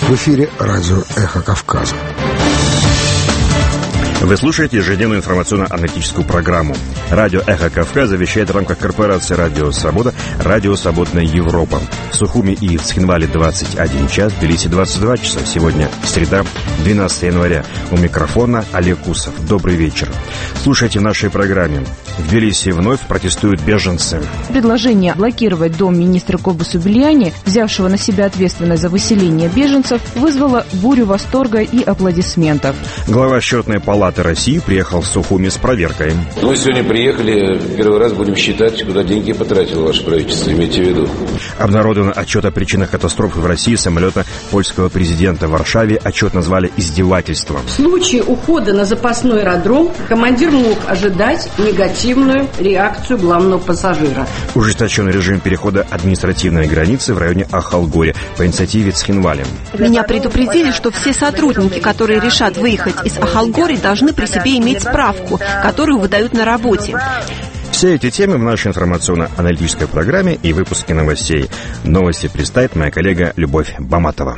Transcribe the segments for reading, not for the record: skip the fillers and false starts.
В эфире радио «Эхо Кавказа». Вы слушаете ежедневную информационно-аналитическую программу. Радио «Эхо Кавказа» вещает в рамках корпорации «Радио Свобода», «Радио Свободная Европа». В Сухуми и в Цхинвале 21 час, в Тбилиси 22 часа. Сегодня среда, 12 января. У микрофона Олег Кусов. Добрый вечер. Слушайте в нашей программе. В Тбилиси вновь протестуют беженцы. Предложение блокировать дом министра Кобусу-Беляни, взявшего на себя ответственность за выселение беженцев, вызвало бурю восторга и аплодисментов. Глава счетной палаты России приехал в Сухуми с проверкой. Мы сегодня приехали, первый раз будем считать, куда деньги потратило ваше правительство, имейте в виду. Обнародован отчет о причинах катастрофы в России самолета польского президента в Варшаве. Отчет назвали издевательством. В случае ухода на запасной аэродром командир мог ожидать негативную реакцию главного пассажира. Ужесточенный режим перехода административной границы в районе Ахалгори по инициативе Цхинвали. Меня предупредили, что все сотрудники, которые решат выехать из Ахалгори, должны при себе иметь справку, которую выдают на работе. Все эти темы в нашей информационно-аналитической программе и выпуске новостей. Новости представит моя коллега Любовь Баматова.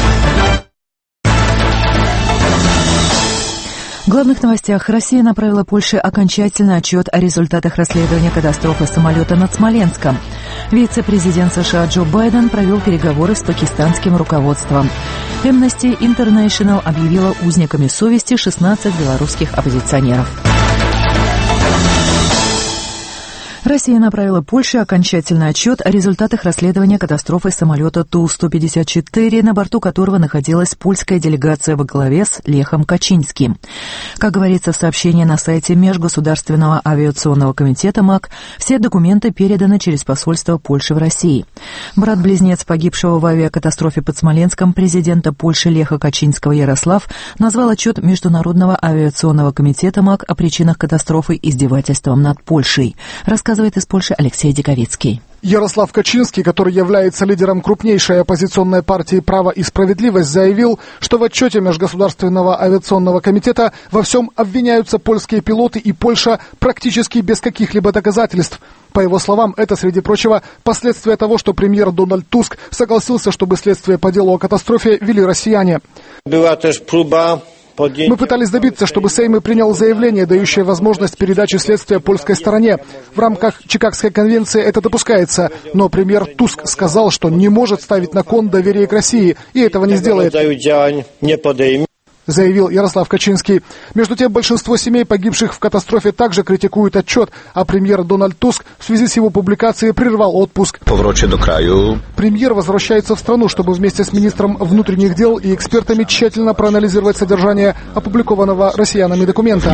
В главных новостях. Россия направила Польше окончательный отчет о результатах расследования катастрофы самолета над Смоленском. Вице-президент США Джо Байден провел переговоры с пакистанским руководством. Amnesty International объявила узниками совести 16 белорусских оппозиционеров. Россия направила Польше окончательный отчет о результатах расследования катастрофы самолета Ту-154, на борту которого находилась польская делегация во главе с Лехом Качинским. Как говорится в сообщении на сайте Межгосударственного авиационного комитета МАК, все документы переданы через посольство Польши в России. Брат-близнец погибшего в авиакатастрофе под Смоленском, президента Польши Леха Качинского Ярослав, назвал отчет Международного авиационного комитета МАК о причинах катастрофы издевательством над Польшей. Рассказывает из Польши Алексей Диковицкий. Ярослав Качинский, который является лидером крупнейшей оппозиционной партии «Право и справедливость», заявил, что в отчете Межгосударственного авиационного комитета во всем обвиняются польские пилоты и Польша практически без каких-либо доказательств. По его словам, это, среди прочего, последствия того, что премьер Дональд Туск согласился, чтобы следствие по делу о катастрофе вели россияне. Мы пытались добиться, чтобы Сейм принял заявление, дающее возможность передачи следствия польской стороне. В рамках Чикагской конвенции это допускается, но премьер Туск сказал, что не может ставить на кон доверие к России, и этого не сделает, заявил Ярослав Качинский. Между тем, большинство семей, погибших в катастрофе, также критикуют отчет, а премьер Дональд Туск в связи с его публикацией прервал отпуск. Премьер возвращается в страну, чтобы вместе с министром внутренних дел и экспертами тщательно проанализировать содержание опубликованного россиянами документа,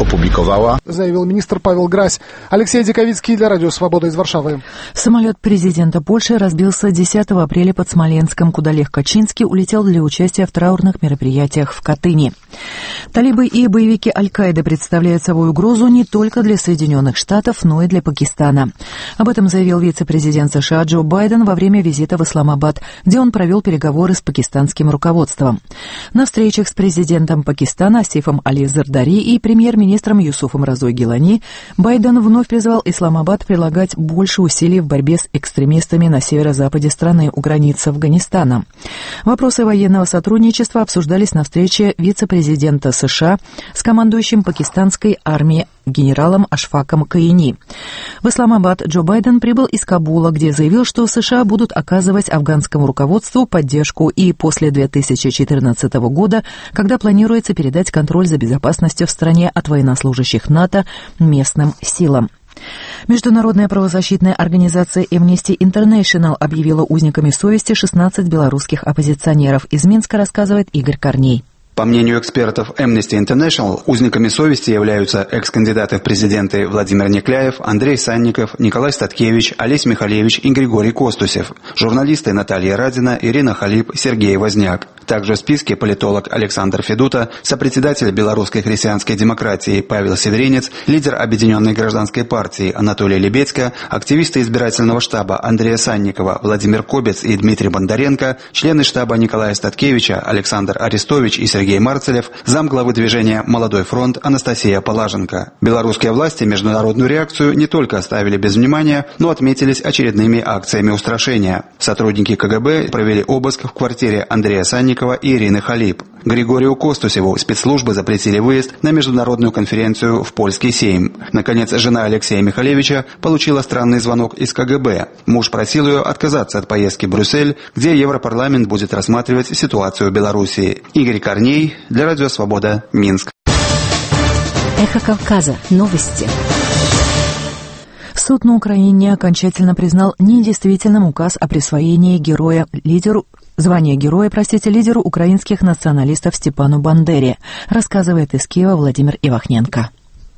заявил министр Павел Грась. Алексей Диковицкий для Радио Свобода из Варшавы. Самолет президента Польши разбился 10 апреля под Смоленском, куда Лех Качинский улетел для участия в траурных мероприятиях в Катыни. Талибы и боевики Аль-Каиды представляют собой угрозу не только для Соединенных Штатов, но и для Пакистана. Об этом заявил вице-президент США Джо Байден во время визита в Исламабад, где он провел переговоры с пакистанским руководством. На встречах с президентом Пакистана Асифом Али Зардари и премьер-министром Юсуфом Разой Гилани Байден вновь призвал Исламабад прилагать больше усилий в борьбе с экстремистами на северо-западе страны у границ с Афганистаном. Вопросы военного сотрудничества обсуждались на встрече вице-президента США с командующим пакистанской армией генералом Ашфаком Каини. В Исламабад Джо Байден прибыл из Кабула, где заявил, что США будут оказывать афганскому руководству поддержку и после 2014 года, когда планируется передать контроль за безопасностью в стране от военнослужащих НАТО местным силам. Международная правозащитная организация Amnesty International объявила узниками совести 16 белорусских оппозиционеров. Из Минска рассказывает Игорь Корней. По мнению экспертов Amnesty International, узниками совести являются экс-кандидаты в президенты Владимир Некляев, Андрей Санников, Николай Статкевич, Олесь Михалевич и Григорий Костусев, журналисты Наталья Радина, Ирина Халип, Сергей Возняк. Также в списке политолог Александр Федута, сопредседатель белорусской христианской демократии Павел Северинец, лидер Объединенной гражданской партии Анатолий Лебедько, активисты избирательного штаба Андрея Санникова, Владимир Кобец и Дмитрий Бондаренко, члены штаба Николая Статкевича, Александр Арестович и Сергей Сергей Марцелев, замглавы движения «Молодой фронт» Анастасия Полаженко. Белорусские власти международную реакцию не только оставили без внимания, но отметились очередными акциями устрашения. Сотрудники КГБ провели обыск в квартире Андрея Санникова и Ирины Халип. Григорию Костусеву спецслужбы запретили выезд на международную конференцию в польский Сейм. Наконец, жена Алексея Михалевича получила странный звонок из КГБ. Муж просил ее отказаться от поездки в Брюссель, где Европарламент будет рассматривать ситуацию в Белоруссии. Игорь Корней, для Радио Свобода, Минск. Эхо Кавказа. Новости. Суд на Украине окончательно признал недействительным указ о присвоении звания героя, лидеру украинских националистов Степану Бандере, рассказывает из Киева Владимир Ивахненко.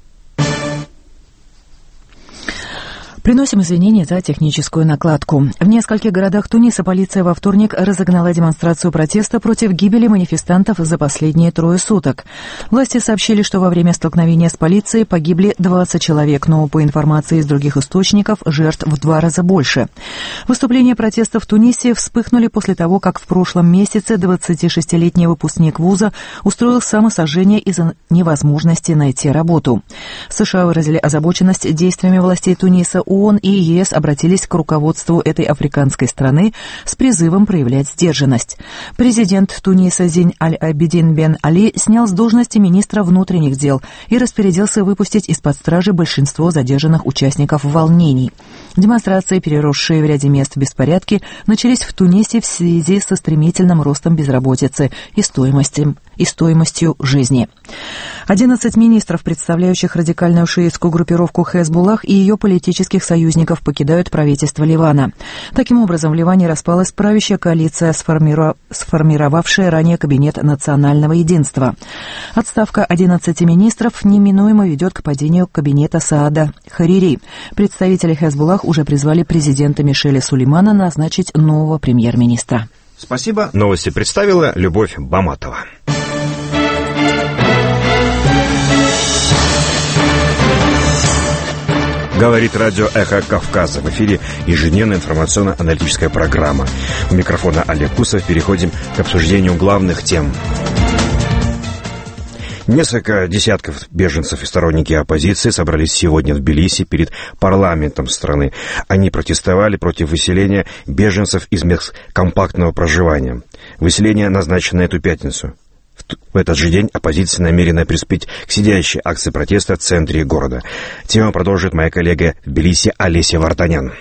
Приносим извинения за техническую накладку. В нескольких городах Туниса полиция во вторник разогнала демонстрацию протеста против гибели манифестантов за последние 3 суток. Власти сообщили, что во время столкновения с полицией погибли 20 человек, но по информации из других источников жертв в 2 раза больше. Выступления протеста в Тунисе вспыхнули после того, как в прошлом месяце 26-летний выпускник вуза устроил самосожжение из-за невозможности найти работу. США выразили озабоченность действиями властей Туниса. ООН и ЕС обратились к руководству этой африканской страны с призывом проявлять сдержанность. Президент Туниса Зейн Аль-Абидин Бен Али снял с должности министра внутренних дел и распорядился выпустить из-под стражи большинство задержанных участников волнений. Демонстрации, переросшие в ряде мест в беспорядки, начались в Тунисе в связи со стремительным ростом безработицы и стоимостью жизни. 11 министров, представляющих радикальную шиитскую группировку Хезбуллах и ее политических союзников, покидают правительство Ливана. Таким образом, в Ливане распалась правящая коалиция, сформировавшая ранее Кабинет национального единства. Отставка 11 министров неминуемо ведет к падению кабинета Саада Харири. Представители Хезбуллах уже призвали президента Мишеля Сулеймана назначить нового премьер-министра. Спасибо. Новости представила Любовь Баматова. Говорит радио «Эхо Кавказа». В эфире ежедневная информационно-аналитическая программа. У микрофона Олег Кусов. Переходим к обсуждению главных тем. Несколько десятков беженцев и сторонники оппозиции собрались сегодня в Тбилиси перед парламентом страны. Они протестовали против выселения беженцев из мест компактного проживания. Выселение назначено на эту пятницу. В этот же день оппозиция намерена приступить к сидящей акции протеста в центре города. Тему продолжит моя коллега в Тбилиси Олеся Вартанян.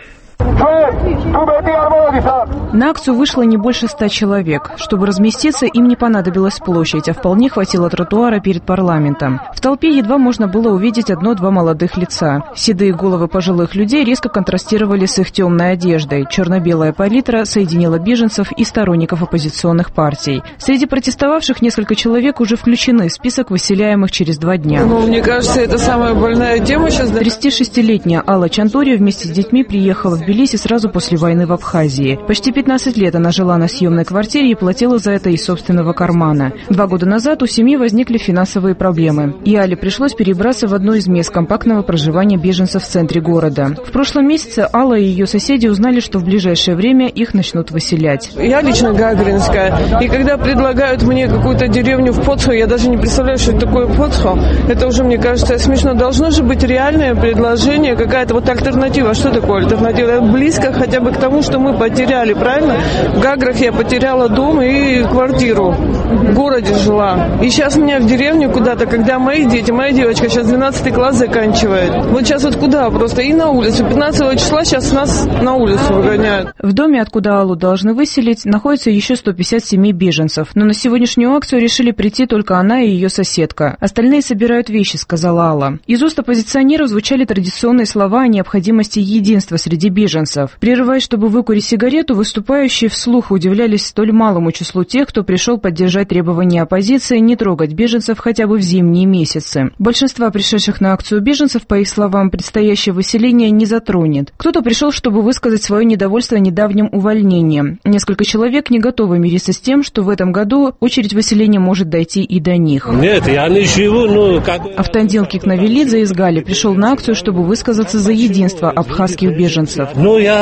На акцию вышло не больше 100 человек. Чтобы разместиться, им не понадобилась площадь, а вполне хватило тротуара перед парламентом. В толпе едва можно было увидеть 1-2 молодых лица. Седые головы пожилых людей резко контрастировали с их темной одеждой. Черно-белая палитра соединила беженцев и сторонников оппозиционных партий. Среди протестовавших несколько человек уже включены в список выселяемых через 2 дня. Мне кажется, это самая больная тема сейчас. 36-летняя Алла Чантурия вместе с детьми приехала в Тбилиси сразу после войны в Абхазии. Почти 15 лет она жила на съемной квартире и платила за это из собственного кармана. 2 года назад у семьи возникли финансовые проблемы, и Али пришлось перебраться в одно из мест компактного проживания беженцев в центре города. В прошлом месяце Алла и ее соседи узнали, что в ближайшее время их начнут выселять. Я лично гагаринская, и когда предлагают мне какую-то деревню в Поцхо, я даже не представляю, что это такое Поцхо. Это уже, мне кажется, смешно. Должно же быть реальное предложение, какая-то вот альтернатива. Что такое альтернатива? Близко хотя бы к тому, что мы потеряли, правильно? В Гаграх я потеряла дом и квартиру. В городе жила. И сейчас меня в деревню куда-то, когда мои дети, моя девочка сейчас 12 класс заканчивает. Вот сейчас вот куда просто? И на улицу. 15 числа сейчас нас на улицу выгоняют. В доме, откуда Аллу должны выселить, находится еще 157 беженцев. Но на сегодняшнюю акцию решили прийти только она и ее соседка. Остальные собирают вещи, сказала Алла. Из уст оппозиционеров звучали традиционные слова о необходимости единства среди беженцев. Прерываясь, чтобы выкурить сигарету, выступающие вслух удивлялись столь малому числу тех, кто пришел поддержать требования оппозиции не трогать беженцев хотя бы в зимние месяцы. Большинство пришедших на акцию беженцев, по их словам, предстоящее выселение не затронет. Кто-то пришел, чтобы высказать свое недовольство недавним увольнением. Несколько человек не готовы мириться с тем, что в этом году очередь выселения может дойти и до них. Нет, я не живу, Автандил Кикнавелидзе из Гали пришел на акцию, чтобы высказаться за единство абхазских беженцев. Я на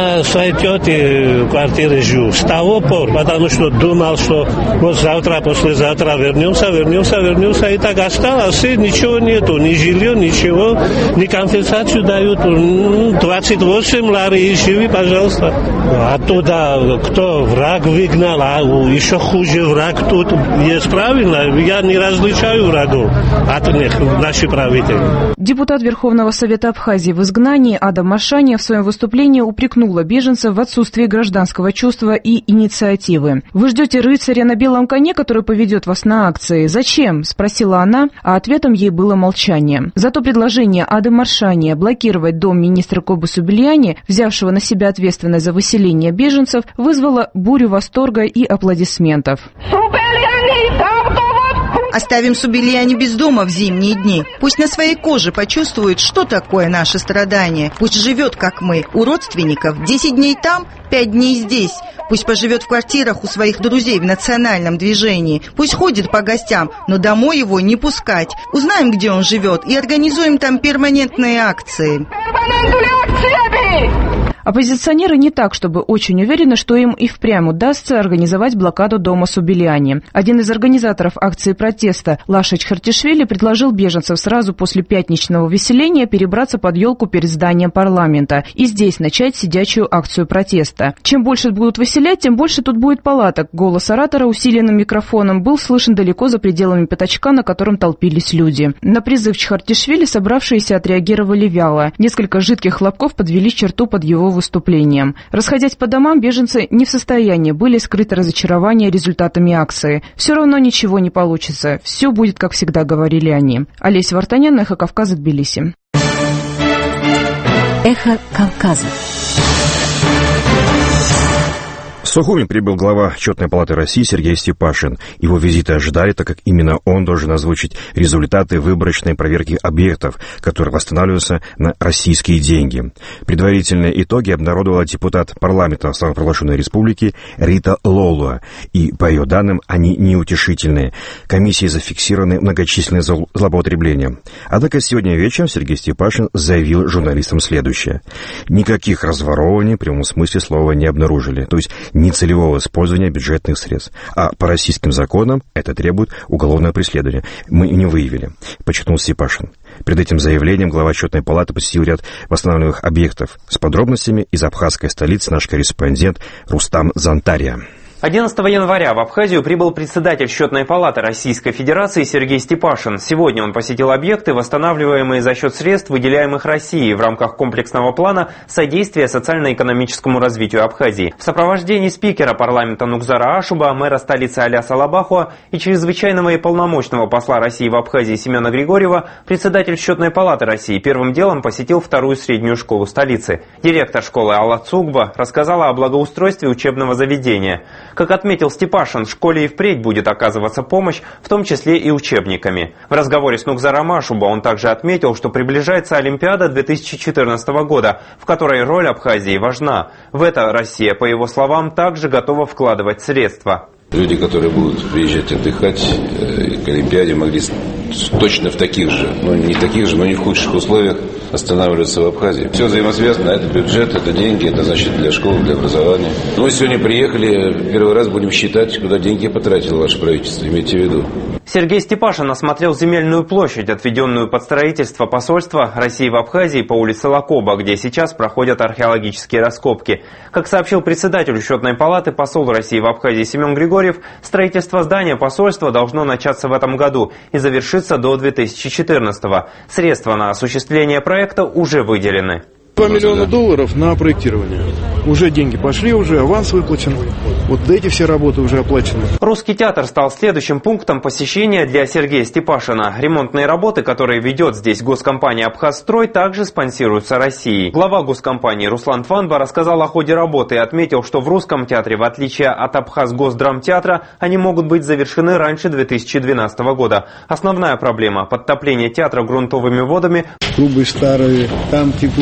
на своей тете квартире живу. С того пор, потому что думал, что вот завтра, послезавтра вернемся, и так осталось, и ничего нету, ни жилье, ничего, ни компенсацию дают. 28 лари, и живи, пожалуйста. Оттуда кто враг выгнал, а еще хуже враг тут есть, правильно? Я не различаю врагов от них, наши правители. Депутат Верховного Совета Абхазии в изгнании Ада Маршания в своем выступлении упрекнула беженцев в отсутствии гражданского чувства и инициативы. «Вы ждете рыцаря на белом коне, который поведет вас на акции? Зачем?» – спросила она, а ответом ей было молчание. Зато предложение Ады Маршания блокировать дом министра Кобы Субильяни, взявшего на себя ответственность за выселение беженцев, вызвало бурю восторга и аплодисментов. Оставим Субильяни без дома в зимние дни. Пусть на своей коже почувствует, что такое наше страдание. Пусть живет, как мы, у родственников. 10 дней там, 5 дней здесь. Пусть поживет в квартирах у своих друзей в национальном движении. Пусть ходит по гостям, но домой его не пускать. Узнаем, где он живет, и организуем там перманентные акции. Оппозиционеры не так, чтобы очень уверены, что им и впрямь удастся организовать блокаду дома Субильяни. Один из организаторов акции протеста, Лашич Хартишвили, предложил беженцев сразу после пятничного выселения перебраться под елку перед зданием парламента и здесь начать сидячую акцию протеста. Чем больше будут выселять, тем больше тут будет палаток. Голос оратора, усиленным микрофоном, был слышен далеко за пределами пятачка, на котором толпились люди. На призыв Чхартишвили собравшиеся отреагировали вяло. Несколько жидких хлопков подвели черту под его выступлением. Расходясь по домам, беженцы не в состоянии были скрыть разочарование результатами акции. Все равно ничего не получится. Все будет, как всегда, говорили они. Олеся Вартанян, Эхо Кавказа, Тбилиси. Эхо Кавказа. В Сухуми прибыл глава Счетной палаты России Сергей Степашин. Его визита ожидали, так как именно он должен озвучить результаты выборочной проверки объектов, которые восстанавливаются на российские деньги. Предварительные итоги обнародовала депутат парламента самопровозглашенной республики Рита Лолуа. И, по ее данным, они неутешительные. Комиссией зафиксированы многочисленные злоупотребления. Однако сегодня вечером Сергей Степашин заявил журналистам следующее. Никаких разворовываний в прямом смысле слова не обнаружили. То есть нецелевого использования бюджетных средств. А по российским законам это требует уголовного преследования. Мы не выявили, подчеркнул Степашин. Перед этим заявлением глава Счетной палаты посетил ряд восстанавливаемых объектов. С подробностями из абхазской столицы наш корреспондент Рустам Зантария. 11 января в Абхазию прибыл председатель Счетной палаты Российской Федерации Сергей Степашин. Сегодня он посетил объекты, восстанавливаемые за счет средств, выделяемых Россией в рамках комплексного плана содействия социально-экономическому развитию Абхазии. В сопровождении спикера парламента Нукзара Ашуба, мэра столицы Аляса Лабахуа и чрезвычайного и полномочного посла России в Абхазии Семена Григорьева, председатель Счетной палаты России первым делом посетил вторую среднюю школу столицы. Директор школы Алла Цугба рассказала о благоустройстве учебного заведения. Как отметил Степашин, в школе и впредь будет оказываться помощь, в том числе и учебниками. В разговоре с Нукзаром Ашуба он также отметил, что приближается Олимпиада 2014 года, в которой роль Абхазии важна. В это Россия, по его словам, также готова вкладывать средства. Люди, которые будут приезжать отдыхать к Олимпиаде, могли точно в таких же, но не в худших условиях останавливаться в Абхазии. Все взаимосвязано, это бюджет, это деньги, это значит для школы, для образования. Мы сегодня приехали, первый раз будем считать, куда деньги потратило ваше правительство, имейте в виду. Сергей Степашин осмотрел земельную площадь, отведенную под строительство посольства России в Абхазии по улице Лакоба, где сейчас проходят археологические раскопки. Как сообщил председатель Счетной палаты посол России в Абхазии Семен Григорьев, строительство здания посольства должно начаться в этом году и завершиться до 2014-го. Средства на осуществление проекта уже выделены. $2 миллиона на проектирование. Уже деньги пошли, уже аванс выплачен. Вот эти все работы уже оплачены. Русский театр стал следующим пунктом посещения для Сергея Степашина. Ремонтные работы, которые ведет здесь госкомпания «Абхазстрой», также спонсируются Россией. Глава госкомпании Руслан Тванба рассказал о ходе работы и отметил, что в русском театре, в отличие от Абхазгосдрамтеатра, они могут быть завершены раньше 2012 года. Основная проблема – подтопление театра грунтовыми водами. Трубы старые, там текут,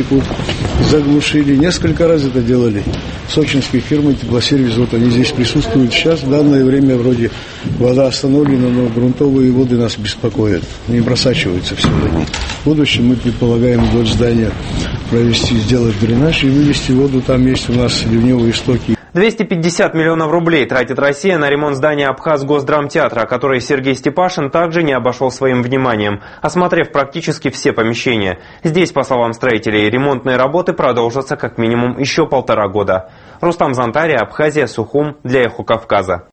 текут, заглушили. Несколько раз это делали. Сочинские фирмы Теплосервис, вот они здесь присутствуют. Сейчас в данное время вроде вода остановлена, но грунтовые воды нас беспокоят. Они просачиваются все. В будущем мы предполагаем вдоль здания провести, сделать дренаж и вывести воду. Там есть у нас ливневые стоки. 250 миллионов рублей тратит Россия на ремонт здания Абхаз-Госдрамтеатра, который Сергей Степашин также не обошел своим вниманием, осмотрев практически все помещения. Здесь, по словам строителей, ремонтные работы продолжатся как минимум еще 1,5 года. Рустам Зантария, Абхазия, Сухум, для Эхо Кавказа.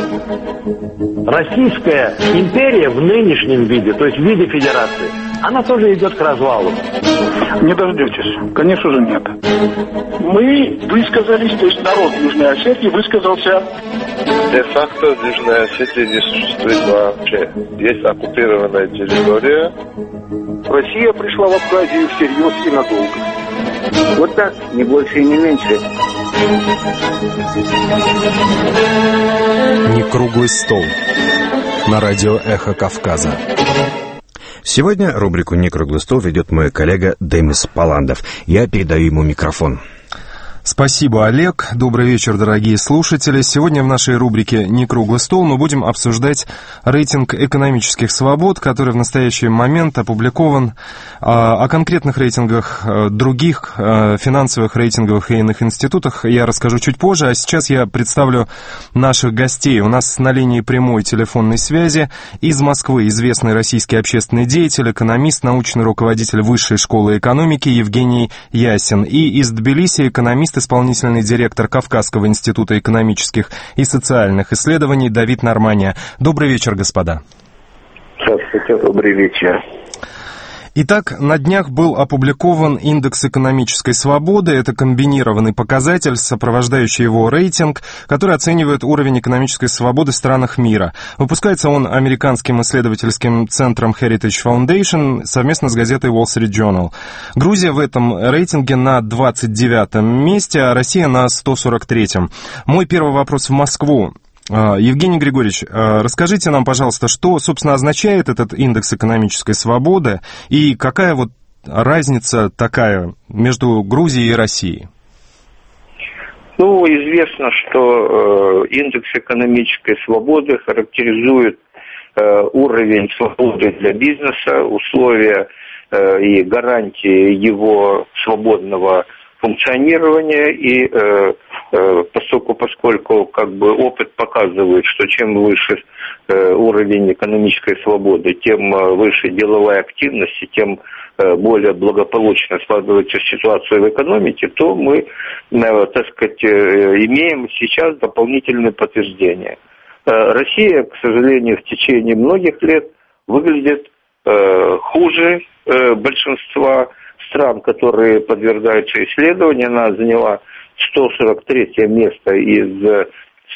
Российская империя в нынешнем виде, то есть в виде федерации, она тоже идет к развалу. Не дождетесь. Конечно же нет. Мы высказались, то есть народ Южной Осетии высказался. Де-факто Южная Осетия не существует вообще. Есть оккупированная территория. Россия пришла в Абхазию всерьез и надолго. Вот так, не больше и не меньше. Не круглый стол на радио «Эхо Кавказа». Сегодня рубрику «Не круглый стол» ведет мой коллега Демис Паландов. Я передаю ему микрофон. Спасибо, Олег. Добрый вечер, дорогие слушатели. Сегодня в нашей рубрике «Не круглый стол» мы будем обсуждать рейтинг экономических свобод, который в настоящий момент опубликован. О конкретных рейтингах других финансовых рейтинговых и иных институтах я расскажу чуть позже, а сейчас я представлю наших гостей. У нас на линии прямой телефонной связи из Москвы известный российский общественный деятель, экономист, научный руководитель Высшей школы экономики Евгений Ясин, и из Тбилиси экономист, исполнительный директор Кавказского института экономических и социальных исследований Давид Нормания. Добрый вечер, господа. Здравствуйте, добрый вечер. Итак, на днях был опубликован индекс экономической свободы. Это комбинированный показатель, сопровождающий его рейтинг, который оценивает уровень экономической свободы в странах мира. Выпускается он американским исследовательским центром Heritage Foundation совместно с газетой Wall Street Journal. Грузия в этом рейтинге на 29-м месте, а Россия на 143-м. Мой первый вопрос в Москву. Евгений Григорьевич, расскажите нам, пожалуйста, что, собственно, означает этот индекс экономической свободы и какая вот разница такая между Грузией и Россией? Ну, известно, что индекс экономической свободы характеризует уровень свободы для бизнеса, условия и гарантии его свободного функционирования, и поскольку как бы опыт показывает, что чем выше уровень экономической свободы, тем выше деловая активность, и тем более благополучно складывается ситуация в экономике, то мы, так сказать, имеем сейчас дополнительные подтверждения. Россия, к сожалению, в течение многих лет выглядит хуже большинства стран, которые подвергаются исследованию. Она заняла 143 место из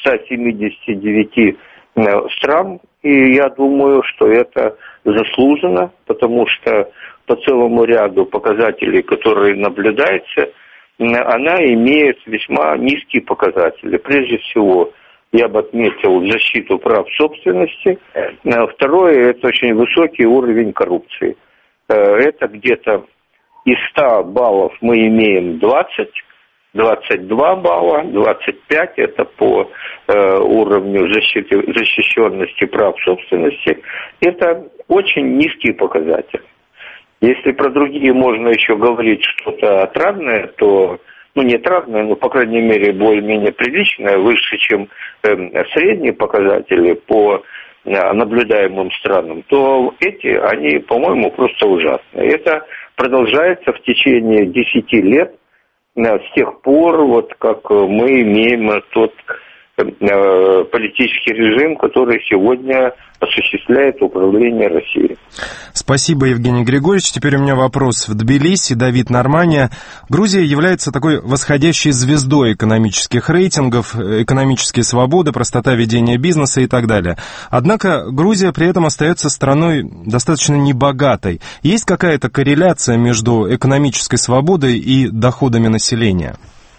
179 стран, и я думаю, что это заслуженно, потому что по целому ряду показателей, которые наблюдаются, она имеет весьма низкие показатели. Прежде всего, я бы отметил защиту прав собственности. Второе, это очень высокий уровень коррупции. Это где-то из 100 баллов мы имеем 20, 22 балла, 25 это по уровню защищенности прав собственности. Это очень низкие показатели. Если про другие можно еще говорить что-то отрадное, то, ну не отрадное, но по крайней мере более-менее приличное, выше, чем средние показатели по наблюдаемым странам, то эти, они, по-моему, просто ужасные. Это продолжается в течение 10 лет, с тех пор, вот как мы имеем тот политический режим, который сегодня осуществляет управление Россией. Спасибо, Евгений Григорьевич. Теперь у меня вопрос в Тбилиси. Давид Нормания. Грузия является такой восходящей звездой экономических рейтингов, экономические свободы, простота ведения бизнеса и так далее. Однако Грузия при этом остается страной достаточно небогатой. Есть какая-то корреляция между экономической свободой и доходами населения?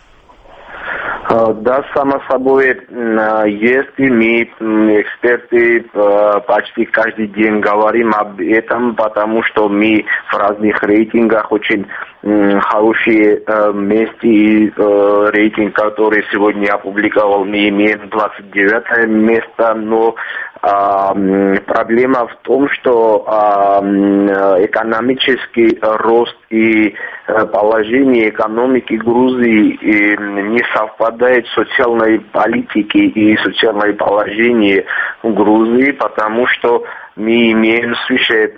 Да, само собой, есть, и мы, эксперты, почти каждый день говорим об этом, потому что мы в разных рейтингах очень хорошие места, и рейтинг, который сегодня опубликовал, мы имеем 29 место, но проблема в том, что экономический рост и положение экономики Грузии не совпадает с социальной политикой и социальное положение в Грузии, потому что мы имеем свыше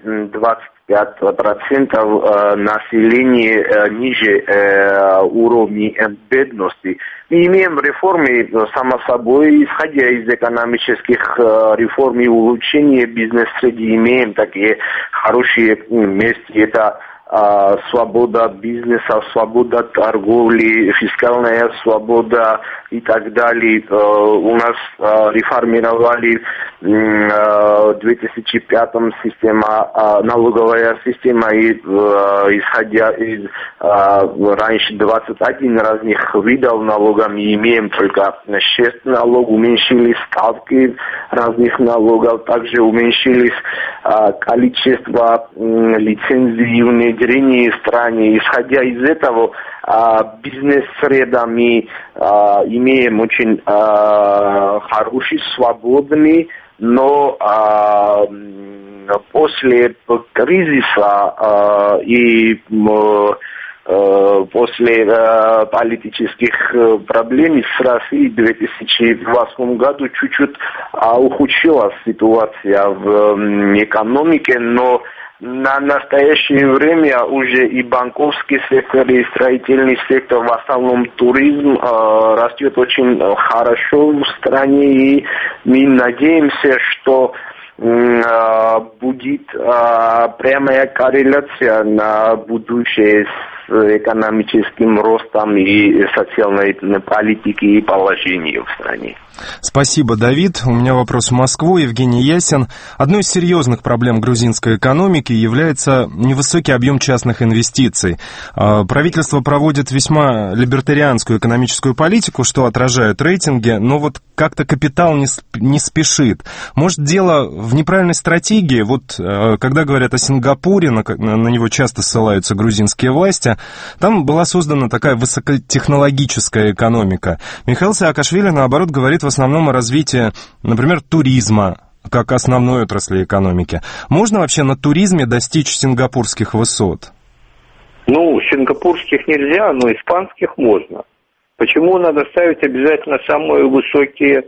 25% населения ниже уровня бедности. Мы имеем реформы, само собой, исходя из экономических реформ и улучшения бизнес-среды, имеем такие хорошие места. Это свобода бизнеса, свобода торговли, фискальная свобода и так далее. У нас реформировали в 2005 налоговая система, и исходя из раньше 21 разных видов налогов, мы имеем только 6 налогов, уменьшились ставки разных налогов, также уменьшились количество лицензий внедрения в стране. Исходя из этого, бизнес-среда мы имеем очень хороший, свободный, но после кризиса и после политических проблем с Россией в 2008 году чуть-чуть ухудшилась ситуация в экономике, но на настоящее время уже и банковский сектор, и строительный сектор, в основном туризм, растет очень хорошо в стране, и мы надеемся, что будет прямая корреляция на будущее с экономическим ростом и социальной политикой и положением в стране. Спасибо, Давид. У меня вопрос в Москву. Евгений Ясин. Одной из серьезных проблем грузинской экономики является невысокий объем частных инвестиций. Правительство проводит весьма либертарианскую экономическую политику, что отражает рейтинги, но вот как-то капитал не спешит. Может, дело в неправильной стратегии? Вот когда говорят о Сингапуре, на него часто ссылаются грузинские власти, там была создана такая высокотехнологическая экономика. Михаил Саакашвили, наоборот, говорит в основном о развитии, например, туризма, как основной отрасли экономики. Можно вообще на туризме достичь сингапурских высот? Сингапурских нельзя, но испанских можно. Почему надо ставить обязательно самые высокие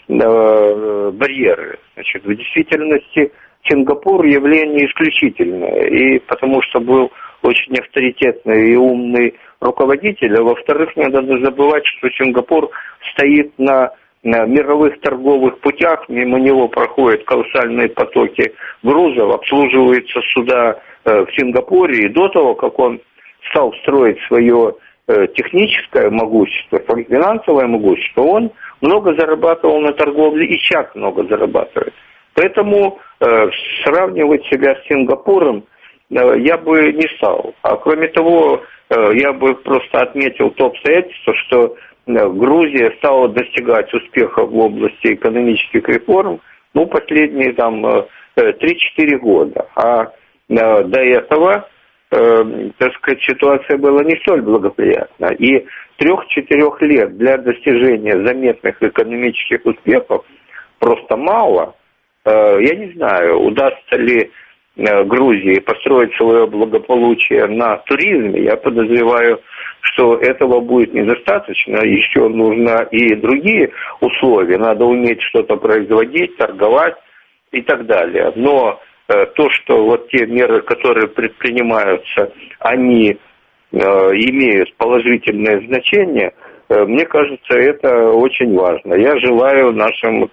барьеры? Значит, в действительности Сингапур явление исключительное, и потому что был очень авторитетный и умный руководитель, а во-вторых, не надо забывать, что Сингапур стоит на мировых торговых путях, мимо него проходят колоссальные потоки грузов, обслуживаются суда в Сингапуре, и до того, как он стал строить свое техническое могущество, финансовое могущество, он много зарабатывал на торговле и сейчас много зарабатывает. Поэтому сравнивать себя с Сингапуром я бы не стал. А кроме того, я бы просто отметил то обстоятельство, что Грузия стала достигать успеха в области экономических реформ, последние 3-4 года. А до этого, ситуация была не столь благоприятна. И 3-4 лет для достижения заметных экономических успехов просто мало. Я не знаю, удастся ли Грузии построить свое благополучие на туризме. Я подозреваю, что этого будет недостаточно. Еще нужно и другие условия. Надо уметь что-то производить, торговать и так далее. Но то, что вот те меры, которые предпринимаются, они имеют положительное значение, мне кажется, это очень важно. Я желаю нашим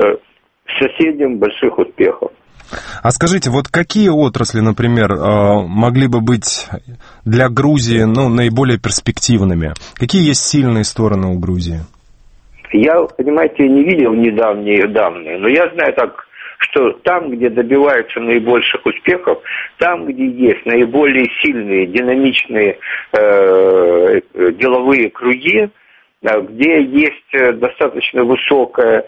соседям больших успехов. А скажите, вот какие отрасли, например, могли бы быть для Грузии наиболее перспективными? Какие есть сильные стороны у Грузии? Я, понимаете, не видел недавние данные, но я знаю так, что там, где добиваются наибольших успехов, там, где есть наиболее сильные, динамичные деловые круги, где есть достаточно высокая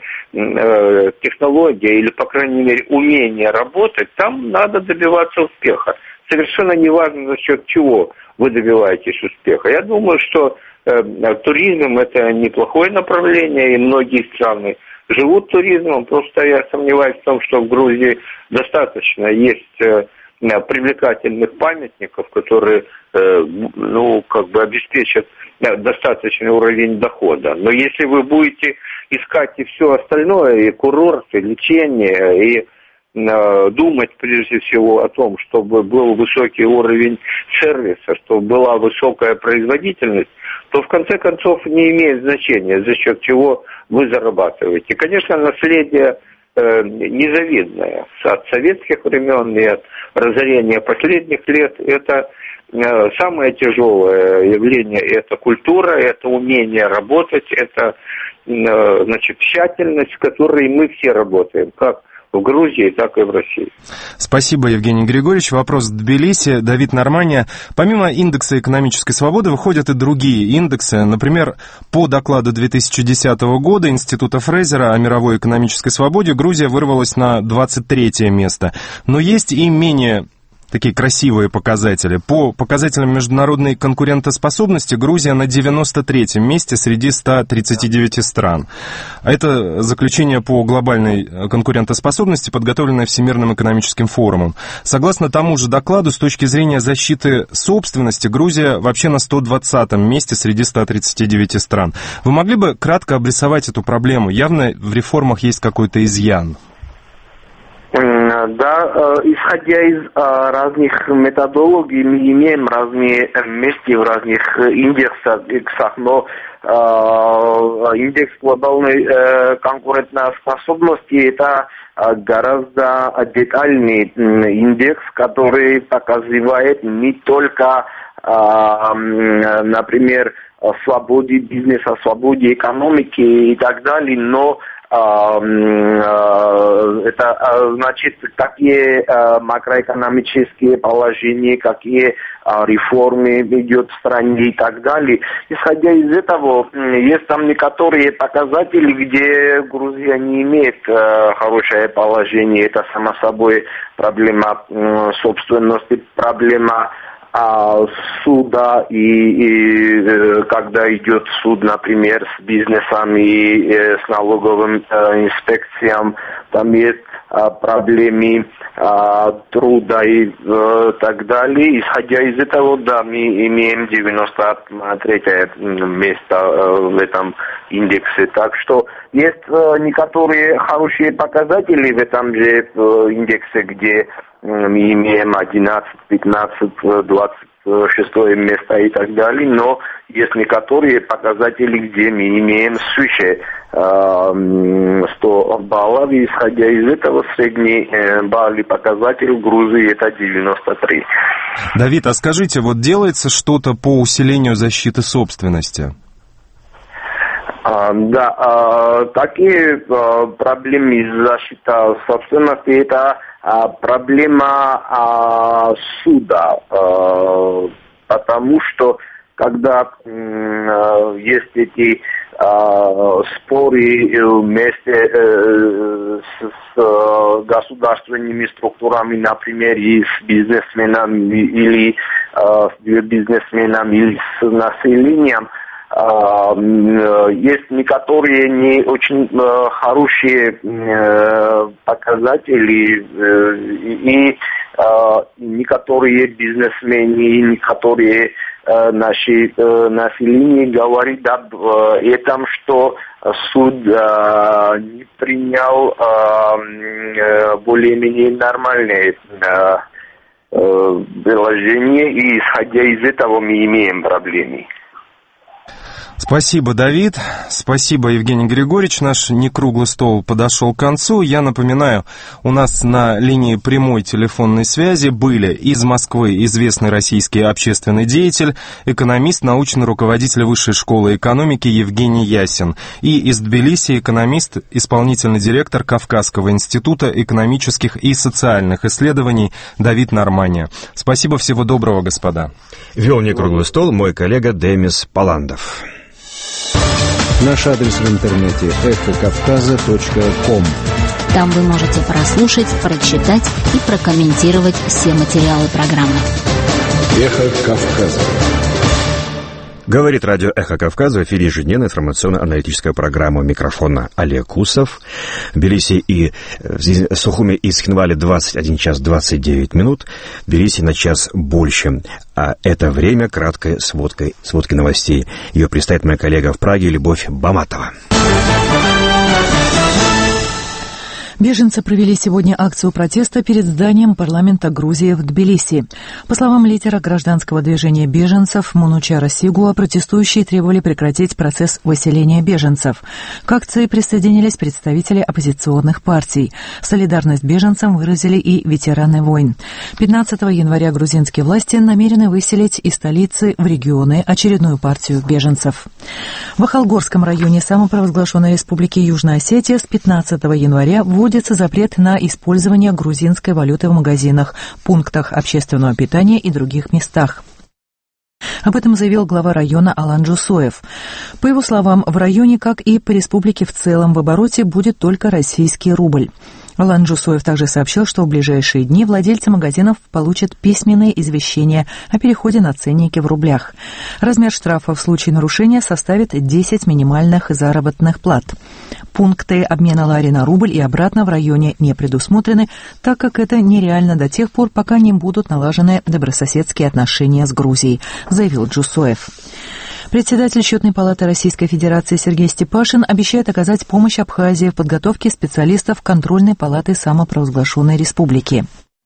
технология или, по крайней мере, умение работать, там надо добиваться успеха. совершенно не важно, за счет чего вы добиваетесь успеха. Я думаю, что туризм – это неплохое направление, и многие страны живут туризмом. Просто я сомневаюсь в том, что в Грузии достаточно есть привлекательных памятников, которые обеспечат достаточный уровень дохода. Но если вы будете искать и все остальное, и курорты, лечение, и думать прежде всего о том, чтобы был высокий уровень сервиса, чтобы была высокая производительность, то в конце концов не имеет значения, за счет чего вы зарабатываете. Конечно, наследие незавидное от советских времен и от разорения последних лет. Это самое тяжелое явление, это культура, это умение работать, это тщательность, с которой мы все работаем, как в Грузии, так и в России. Спасибо, Евгений Григорьевич. Вопрос в Тбилиси. Давид Нормания. Помимо индекса экономической свободы выходят и другие индексы. Например, по докладу 2010 года Института Фрейзера о мировой экономической свободе Грузия вырвалась на 23-е место. Но есть и менее такие красивые показатели. По показателям международной конкурентоспособности Грузия на 93-м месте среди 139 стран. Это заключение по глобальной конкурентоспособности, подготовленное Всемирным экономическим форумом. Согласно тому же докладу, с точки зрения защиты собственности, Грузия вообще на 120-м месте среди 139 стран. Вы могли бы кратко обрисовать эту проблему? Явно в реформах есть какой-то изъян. Да, исходя из разных методологий, мы имеем разные места в разных индексах, но индекс глобальной конкурентоспособности – это гораздо детальный индекс, который показывает не только, например, свободе бизнеса, свободе экономики и так далее, но это значит, какие макроэкономические положения, какие реформы идет в стране и так далее. Исходя из этого, есть там некоторые показатели, где Грузия не имеет хорошее положение. Это, само собой, проблема собственности, проблема суда и когда идет суд, например, с бизнесом и с налоговым инспекциям, там есть проблемы труда и так далее. Исходя из этого, да, мы имеем 93-е место в этом индексе. Так что есть некоторые хорошие показатели в этом же индексе, где мы имеем 11, 15, 26 место и так далее, но есть некоторые показатели, где мы имеем свыше 100 баллов, и исходя из этого средний балловый показатель в Грузии это 93. Давид, а скажите, вот делается что-то по усилению защиты собственности? Да, такие проблемы защиты собственности это проблема суда, потому что когда есть эти споры вместе с государственными структурами, например, и с бизнесменами или с с населением, есть некоторые не очень хорошие показатели, и некоторые бизнесмены, и некоторые наши население говорит об этом, что суд не принял более-менее нормальное приложение, и исходя из этого мы имеем проблемы. Спасибо, Давид. Спасибо, Евгений Григорьевич. Наш некруглый стол подошел к концу. Я напоминаю, у нас на линии прямой телефонной связи были из Москвы известный российский общественный деятель, экономист, научный руководитель Высшей школы экономики Евгений Ясин, и из Тбилиси экономист, исполнительный директор Кавказского института экономических и социальных исследований Давид Нормания. Спасибо, всего доброго, господа. Вел некруглый стол мой коллега Демис Паландов. Наш адрес в интернете – эхокавказа.ком. Там вы можете прослушать, прочитать и прокомментировать все материалы программы. Эхо Кавказа. Говорит радио «Эхо Кавказа», в эфире ежедневная информационно-аналитическая программа. У микрофона Олег Кусов. В Тбилиси и Сухуми и Цхинвале 21 час 29 минут. В Тбилиси на час больше. А это время краткой сводки новостей. Ее представит моя коллега в Праге Любовь Баматова. Беженцы провели сегодня акцию протеста перед зданием парламента Грузии в Тбилиси. По словам лидера гражданского движения беженцев Мунучара Сигуа, протестующие требовали прекратить процесс выселения беженцев. К акции присоединились представители оппозиционных партий. Солидарность беженцам выразили и ветераны войн. 15 января грузинские власти намерены выселить из столицы в регионы очередную партию беженцев. В Ахалгорском районе самопровозглашенной республики Южная Осетия с 15 января вводится запрет на использование грузинской валюты в магазинах, пунктах общественного питания и других местах. Об этом заявил глава района Алан Джусоев. По его словам, в районе, как и по республике в целом, в обороте будет только российский рубль. Алан Джусоев также сообщил, что в ближайшие дни владельцы магазинов получат письменные извещения о переходе на ценники в рублях. Размер штрафа в случае нарушения составит 10 минимальных заработных плат. Пункты обмена лари на рубль и обратно в районе не предусмотрены, так как это нереально до тех пор, пока не будут налажены добрососедские отношения с Грузией, заявил Джусоев. Председатель Счетной палаты Российской Федерации Сергей Степашин обещает оказать помощь Абхазии в подготовке специалистов контрольной палаты самопровозглашенной республики.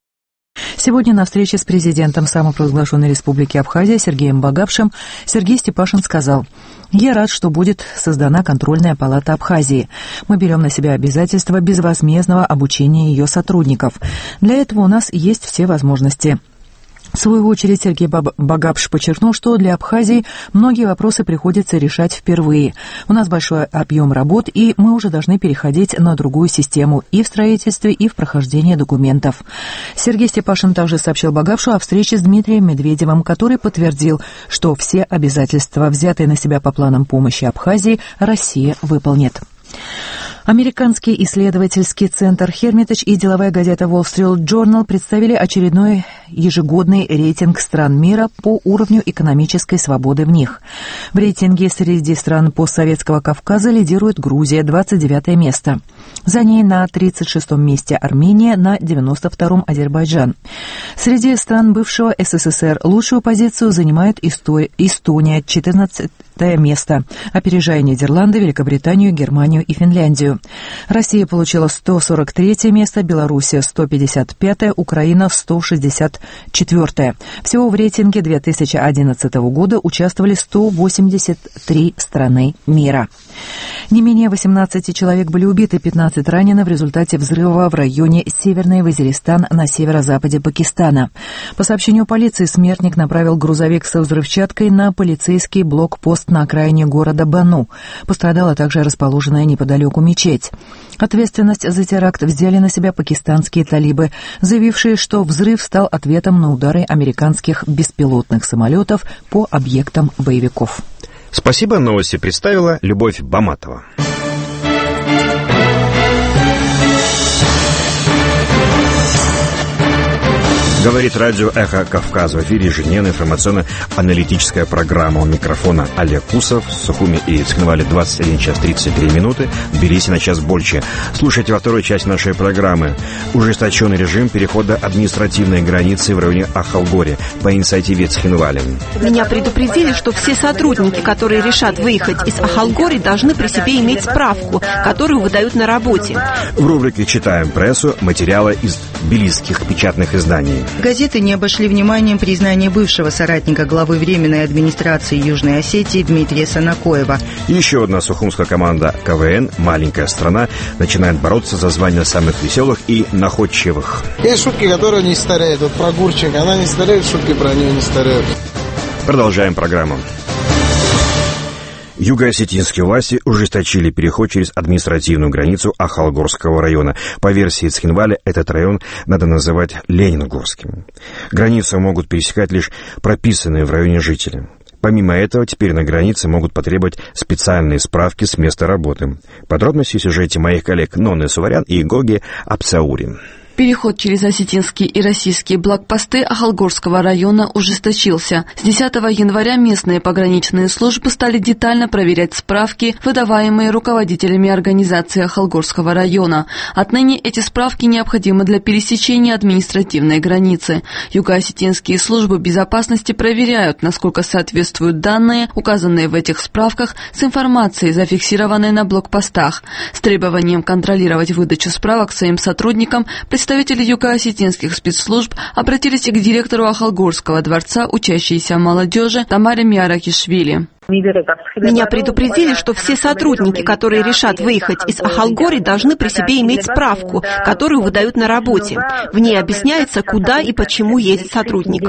Сегодня на встрече с президентом самопровозглашенной республики Абхазия Сергеем Багапшем Сергей Степашин сказал: «Я рад, что будет создана контрольная палата Абхазии. Мы берем на себя обязательство безвозмездного обучения ее сотрудников. Для этого у нас есть все возможности». В свою очередь Сергей Багапш подчеркнул, что для Абхазии многие вопросы приходится решать впервые. У нас большой объем работ, и мы уже должны переходить на другую систему и в строительстве, и в прохождении документов. Сергей Степашин также сообщил Багапшу о встрече с Дмитрием Медведевым, который подтвердил, что все обязательства, взятые на себя по планам помощи Абхазии, Россия выполнит. Американский исследовательский центр Hermitage и деловая газета Wall Street Journal представили очередной ежегодный рейтинг стран мира по уровню экономической свободы в них. В рейтинге среди стран постсоветского Кавказа лидирует Грузия, 29 место. За ней на 36-м месте Армения, на 92-м Азербайджан. Среди стран бывшего СССР лучшую позицию занимает Эстония, 14 место, опережая Нидерланды, Великобританию, Германию и Финляндию. Россия получила 143 место, Белоруссия 155, Украина 164. Всего в рейтинге 2011 года участвовали 183 страны мира. Не менее 18 человек были убиты, 15 ранены в результате взрыва в районе Северный Вазиристан на северо-западе Пакистана. По сообщению полиции, смертник направил грузовик со взрывчаткой на полицейский блокпост на окраине города Бану. Пострадала также расположенная неподалеку мечеть. Ответственность за теракт взяли на себя пакистанские талибы, заявившие, что взрыв стал ответом на удары американских беспилотных самолетов по объектам боевиков. Спасибо, новости представила Любовь Баматова. Говорит радио «Эхо Кавказа». В эфире ежедневная информационно-аналитическая программа. У микрофона Олег Кусов. В Сухуми и Цхинвале 21 час 33 минуты. В Тбилиси на час больше. Слушайте во второй части нашей программы. Ужесточенный режим перехода административной границы в районе Ахалгори по инициативе Цхинвали. Меня предупредили, что все сотрудники, которые решат выехать из Ахалгори, должны при себе иметь справку, которую выдают на работе. В рубрике «Читаем прессу» материалы из тбилисских печатных изданий. Газеты не обошли вниманием признание бывшего соратника главы Временной администрации Южной Осетии Дмитрия Санакоева. Еще одна сухумская команда КВН «Маленькая страна» начинает бороться за звание самых веселых и находчивых. Есть шутки, которые не стареют. Вот про Гурченко, она не стареет, шутки про нее не стареют. Продолжаем программу. Юго-осетинские власти ужесточили переход через административную границу Ахалгорского района. По версии Цхинваля, этот район надо называть Ленингорским. Границу могут пересекать лишь прописанные в районе жители. Помимо этого, теперь на границе могут потребовать специальные справки с места работы. Подробности в сюжете моих коллег Нонны Суварян и Гоги Апсаури. Переход через осетинские и российские блокпосты Ахалгорского района ужесточился. С 10 января местные пограничные службы стали детально проверять справки, выдаваемые руководителями организации Ахалгорского района. Отныне эти справки необходимы для пересечения административной границы. Юго-осетинские службы безопасности проверяют, насколько соответствуют данные, указанные в этих справках, с информацией, зафиксированной на блокпостах. С требованием контролировать выдачу справок своим сотрудникам представители юго-осетинских спецслужб обратились и к директору Ахалгорского дворца учащейся молодежи Тамаре Миаракишвили. Меня предупредили, что все сотрудники, которые решат выехать из Ахалгори, должны при себе иметь справку, которую выдают на работе. В ней объясняется, куда и почему едет сотрудник.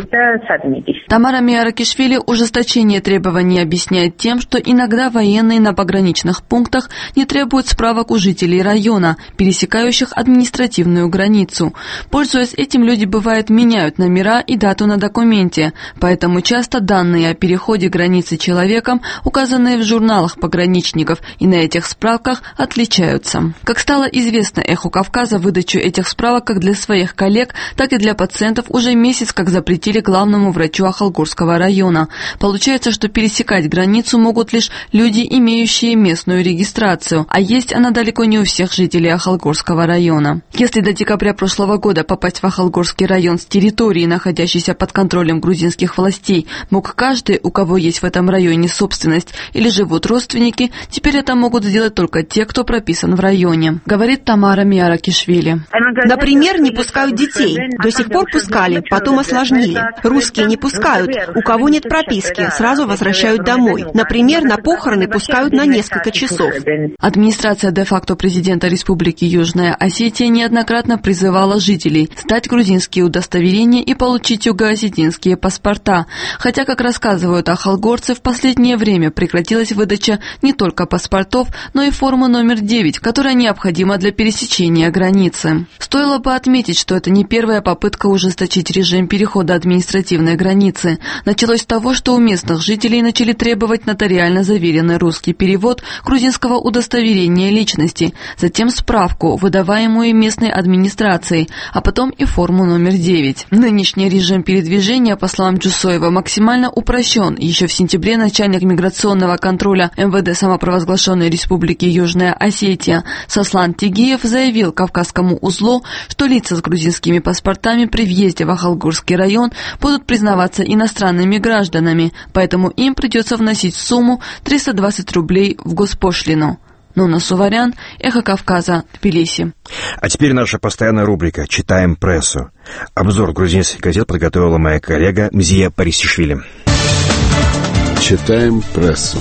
Тамара Миаракишвили ужесточение требований объясняет тем, что иногда военные на пограничных пунктах не требуют справок у жителей района, пересекающих административную границу. Пользуясь этим, люди, бывает, меняют номера и дату на документе, поэтому часто данные о переходе границы человека, указанные в журналах пограничников и на этих справках, отличаются. Как стало известно Эху Кавказа, выдачу этих справок как для своих коллег, так и для пациентов уже месяц как запретили главному врачу Ахалгорского района. Получается, что пересекать границу могут лишь люди, имеющие местную регистрацию, а есть она далеко не у всех жителей Ахалгорского района. Если до декабря прошлого года попасть в Ахалгорский район с территории, находящейся под контролем грузинских властей, мог каждый, у кого есть в этом районе собственность или живут родственники, теперь это могут сделать только те, кто прописан в районе, говорит Тамара Миаракишвили. Например, не пускают детей. До сих пор пускали, потом осложнили. Русские не пускают. У кого нет прописки, сразу возвращают домой. Например, на похороны пускают на несколько часов. Администрация де-факто президента Республики Южная Осетия неоднократно призывала жителей сдать грузинские удостоверения и получить юго-осетинские паспорта. Хотя, как рассказывают ахалгорцы, в последнее время прекратилась выдача не только паспортов, но и формы номер 9, которая необходима для пересечения границы. Стоило бы отметить, что это не первая попытка ужесточить режим перехода административной границы. Началось с того, что у местных жителей начали требовать нотариально заверенный русский перевод грузинского удостоверения личности, затем справку, выдаваемую местной администрацией, а потом и форму номер 9. Нынешний режим передвижения, по словам Джусоева, максимально упрощен. Еще в сентябре начальник миграционного контроля МВД самопровозглашенной Республики Южная Осетия Сослан Тигиев заявил Кавказскому узлу, что лица с грузинскими паспортами при въезде в Ахалгорский район будут признаваться иностранными гражданами, поэтому им придется вносить сумму 320 рублей в госпошлину. Нонна Суварян, Эхо Кавказа, Тбилиси. А теперь наша постоянная рубрика «Читаем прессу». Обзор грузинских газет подготовила моя коллега Мзия Парисишвили. Читаем прессу.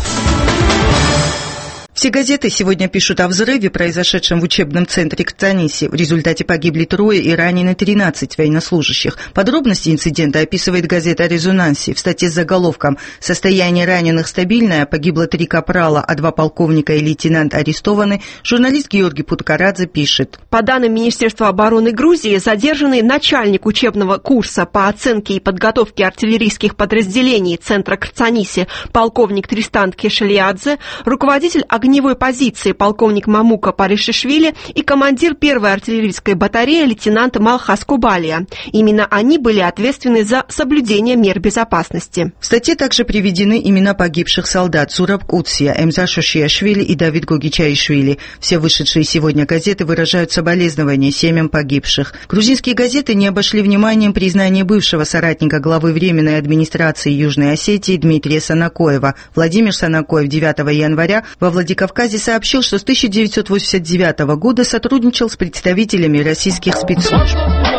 Все газеты сегодня пишут о взрыве, произошедшем в учебном центре Кцаниси. В результате погибли 3 и ранены 13 военнослужащих. Подробности инцидента описывает газета «Резонанси». В статье с заголовком «Состояние раненых стабильное. Погибло 3 капрала, а 2 полковника и лейтенант арестованы». Журналист Георгий Путкарадзе пишет. По данным Министерства обороны Грузии, задержанный начальник учебного курса по оценке и подготовке артиллерийских подразделений центра Кцаниси полковник Тристан Кешелиадзе, руководитель огневой позиции полковник Мамука Паришишвили и командир 1-й артиллерийской батареи лейтенант Малхас Кубалия. Именно они были ответственны за соблюдение мер безопасности. В статье также приведены имена погибших солдат Сураб Кутсия, Эмза Шошиашвили и Давид Гогичаишвили. Все вышедшие сегодня газеты выражают соболезнования семьям погибших. Грузинские газеты не обошли вниманием признание бывшего соратника главы Временной администрации Южной Осетии Дмитрия Санакоева. Владимир Санакоев 9 января во Владикавказе сообщил, что с 1989 года сотрудничал с представителями российских спецслужб.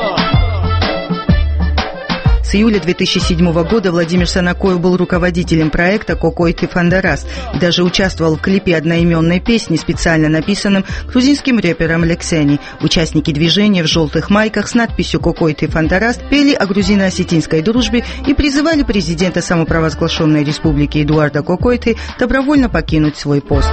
С июля 2007 года Владимир Санакоев был руководителем проекта «Кокойты Фандараст» и даже участвовал в клипе одноименной песни, специально написанном грузинским рэпером Лексени. Участники движения в желтых майках с надписью «Кокойты Фандараст» пели о грузино-осетинской дружбе и призывали президента самопровозглашенной республики Эдуарда Кокойты добровольно покинуть свой пост.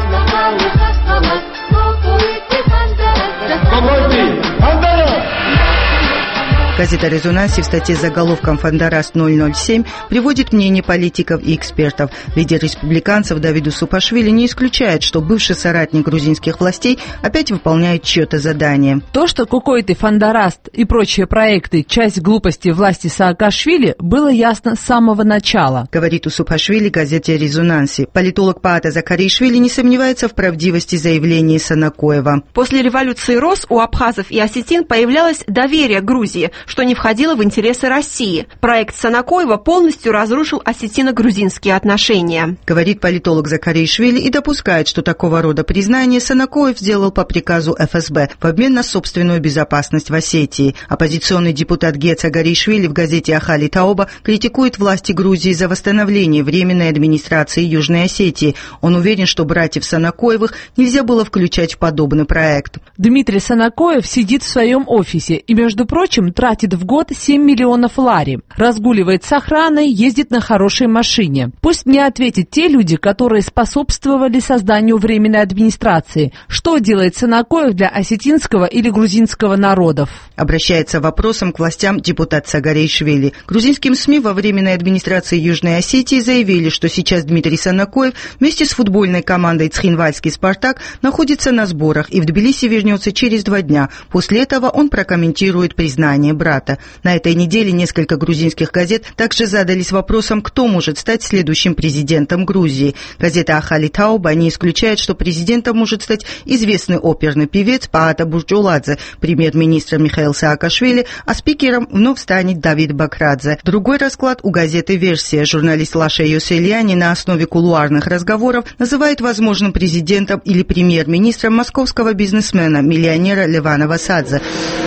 Газета «Резонанси» в статье с заголовком «Фандараст 007» приводит мнение политиков и экспертов. Лидер республиканцев Давид Усупашвили не исключает, что бывший соратник грузинских властей опять выполняет чье-то задание. То, что какой-то Фандараст и прочие проекты – часть глупости власти Саакашвили, было ясно с самого начала, говорит Усупашвили газете «Резонанси». Политолог Паата Закаришвили не сомневается в правдивости заявлений Санакоева. После революции РОС у абхазов и осетин появлялось доверие к Грузии, что не входило в интересы России. Проект Санакоева полностью разрушил осетино-грузинские отношения. Говорит политолог Закаришвили и допускает, что такого рода признание Санакоев сделал по приказу ФСБ в обмен на собственную безопасность в Осетии. Оппозиционный депутат Геца Гаришвили в газете «Ахали Таоба» критикует власти Грузии за восстановление временной администрации Южной Осетии. Он уверен, что братьев Санакоевых нельзя было включать в подобный проект. Дмитрий Санакоев сидит в своем офисе и, между прочим, тратит в год 7 миллионов лари. Разгуливает с охраной, ездит на хорошей машине. Пусть мне ответят те люди, которые способствовали созданию временной администрации. Что делает Санакоев для осетинского или грузинского народов? Обращается вопросом к властям депутат Сагаришвили. Грузинским СМИ во временной администрации Южной Осетии заявили, что сейчас Дмитрий Санакоев вместе с футбольной командой Цхинвальский «Спартак» находится на сборах и в Тбилиси вернется через 2 дня. После этого он прокомментирует признание брата. На этой неделе несколько грузинских газет также задались вопросом, кто может стать следующим президентом Грузии. Газета «Ахали Тауба» не исключает, что президентом может стать известный оперный певец Паата Бурджуладзе, премьер-министр Михаил Саакашвили, а спикером вновь станет Давид Бакрадзе. Другой расклад у газеты «Версия». Журналист Лаша Йосельяни на основе кулуарных разговоров называет возможным президентом или премьер-министром московского бизнесмена, миллионера Левана Васадзе.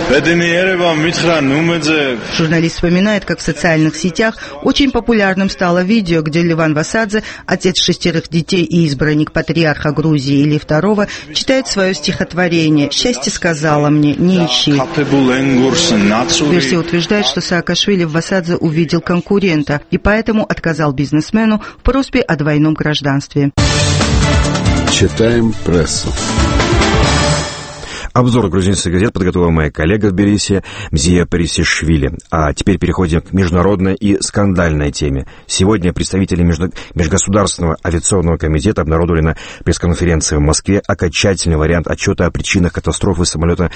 Журналист вспоминает, как в социальных сетях очень популярным стало видео, где Леван Васадзе, отец 6 детей и избранник патриарха Грузии Или II, читает свое стихотворение «Счастье сказала мне, не ищи». Версия утверждает, что Саакашвили в Васадзе увидел конкурента и поэтому отказал бизнесмену в просьбе о двойном гражданстве. Читаем прессу. Обзор грузинских газет подготовила моя коллега в Тбилиси Мзия Парисишвили. А теперь переходим к международной и скандальной теме. Сегодня представители Межгосударственного авиационного комитета обнародовали на пресс-конференции в Москве окончательный вариант отчета о причинах катастрофы самолета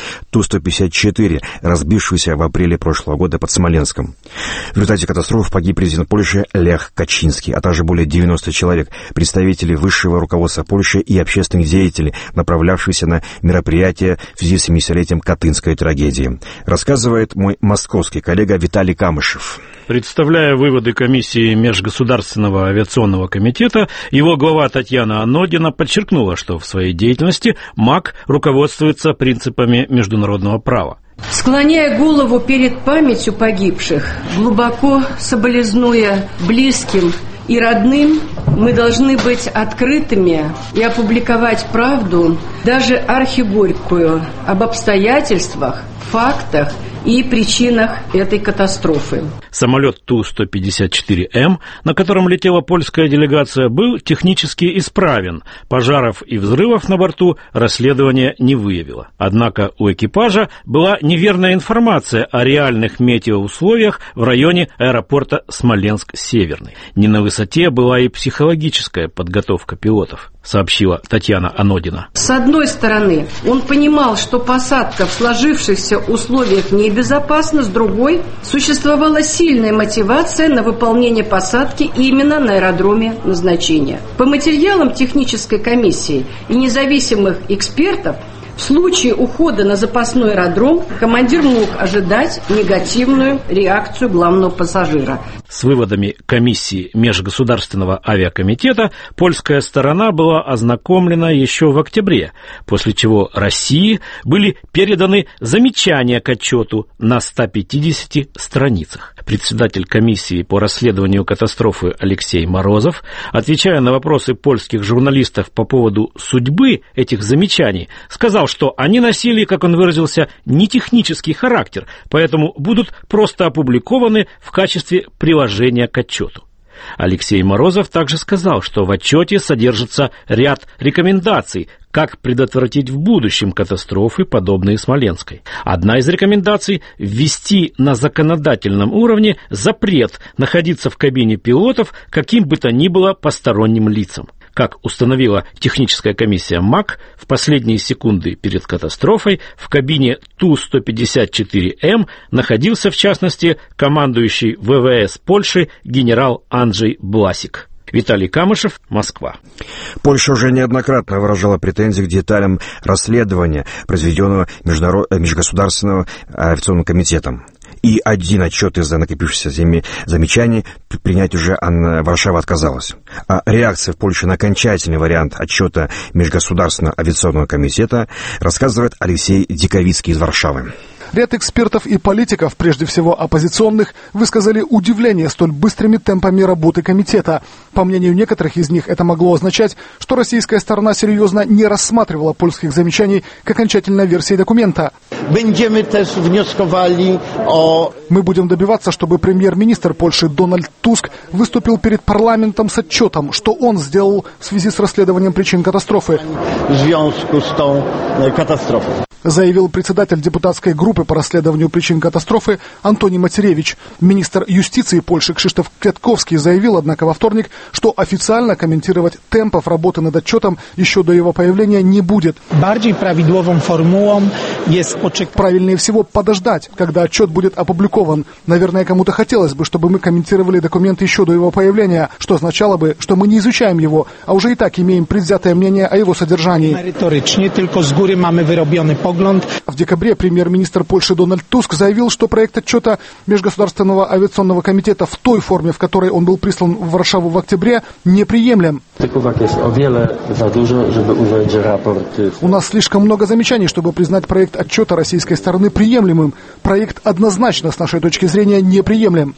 Ту-154, разбившегося в апреле прошлого года под Смоленском. В результате катастрофы погиб президент Польши Лех Качинский, а также более 90 человек, представители высшего руководства Польши и общественных деятелей, направлявшихся на мероприятие в связи с 70-летием Катынской трагедии. Рассказывает мой московский коллега Виталий Камышев. Представляя выводы комиссии Межгосударственного авиационного комитета, его глава Татьяна Анодина подчеркнула, что в своей деятельности МАК руководствуется принципами международного права. Склоняя голову перед памятью погибших, глубоко соболезнуя близким и родным, мы должны быть открытыми и опубликовать правду, даже архигорькую, об обстоятельствах, фактах и причинах этой катастрофы. Самолет Ту-154М, на котором летела польская делегация, был технически исправен. Пожаров и взрывов на борту расследование не выявило. Однако у экипажа была неверная информация о реальных метеоусловиях в районе аэропорта Смоленск-Северный. Не на высоте была и психологическая подготовка пилотов, сообщила Татьяна Анодина. С одной стороны, он понимал, что посадка в сложившихся условиях небезопасна, с другой, существовала сильная мотивация на выполнение посадки именно на аэродроме назначения. По материалам технической комиссии и независимых экспертов, в случае ухода на запасной аэродром командир мог ожидать негативную реакцию главного пассажира. С выводами комиссии Межгосударственного авиакомитета польская сторона была ознакомлена еще в октябре, после чего России были переданы замечания к отчету на 150 страницах. Председатель комиссии по расследованию катастрофы Алексей Морозов, отвечая на вопросы польских журналистов по поводу судьбы этих замечаний, сказал, что они носили, как он выразился, не технический характер, поэтому будут просто опубликованы в качестве приложения к отчету. Алексей Морозов также сказал, что в отчете содержится ряд рекомендаций, как предотвратить в будущем катастрофы, подобные Смоленской. Одна из рекомендаций – ввести на законодательном уровне запрет находиться в кабине пилотов каким бы то ни было посторонним лицам. Как установила техническая комиссия МАК, в последние секунды перед катастрофой в кабине Ту-154М находился, в частности, командующий ВВС Польши генерал Анджей Бласик. Виталий Камышев, Москва. Польша уже неоднократно выражала претензии к деталям расследования, произведенного Межгосударственным авиационным комитетом. И один отчет из-за накопившихся замечаний принять уже Варшава отказалась. А реакция в Польше на окончательный вариант отчета Межгосударственного авиационного комитета рассказывает Алексей Диковицкий из Варшавы. Ряд экспертов и политиков, прежде всего оппозиционных, высказали удивление столь быстрыми темпами работы комитета. По мнению некоторых из них, это могло означать, что российская сторона серьезно не рассматривала польских замечаний к окончательной версии документа. Мы будем добиваться, чтобы премьер-министр Польши Дональд Туск выступил перед парламентом с отчетом, что он сделал в связи с расследованием причин катастрофы. Заявил председатель депутатской группы по расследованию причин катастрофы Антоний Матеревич. Министр юстиции Польши Кшиштоф Квятковский заявил, однако, во вторник, что официально комментировать темпов работы над отчетом еще до его появления не будет. Правильнее всего подождать, когда отчет будет опубликован. Наверное, кому-то хотелось бы, чтобы мы комментировали документ еще до его появления, что означало бы, что мы не изучаем его, а уже и так имеем предвзятое мнение о его содержании. В декабре премьер-министр Польши Дональд Туск заявил, что проект отчета Межгосударственного авиационного комитета в той форме, в которой он был прислан в Варшаву в октябре, неприемлем. У нас слишком много замечаний, чтобы признать проект отчета российской стороны приемлемым. Проект однозначно, с нашей точки зрения, неприемлем.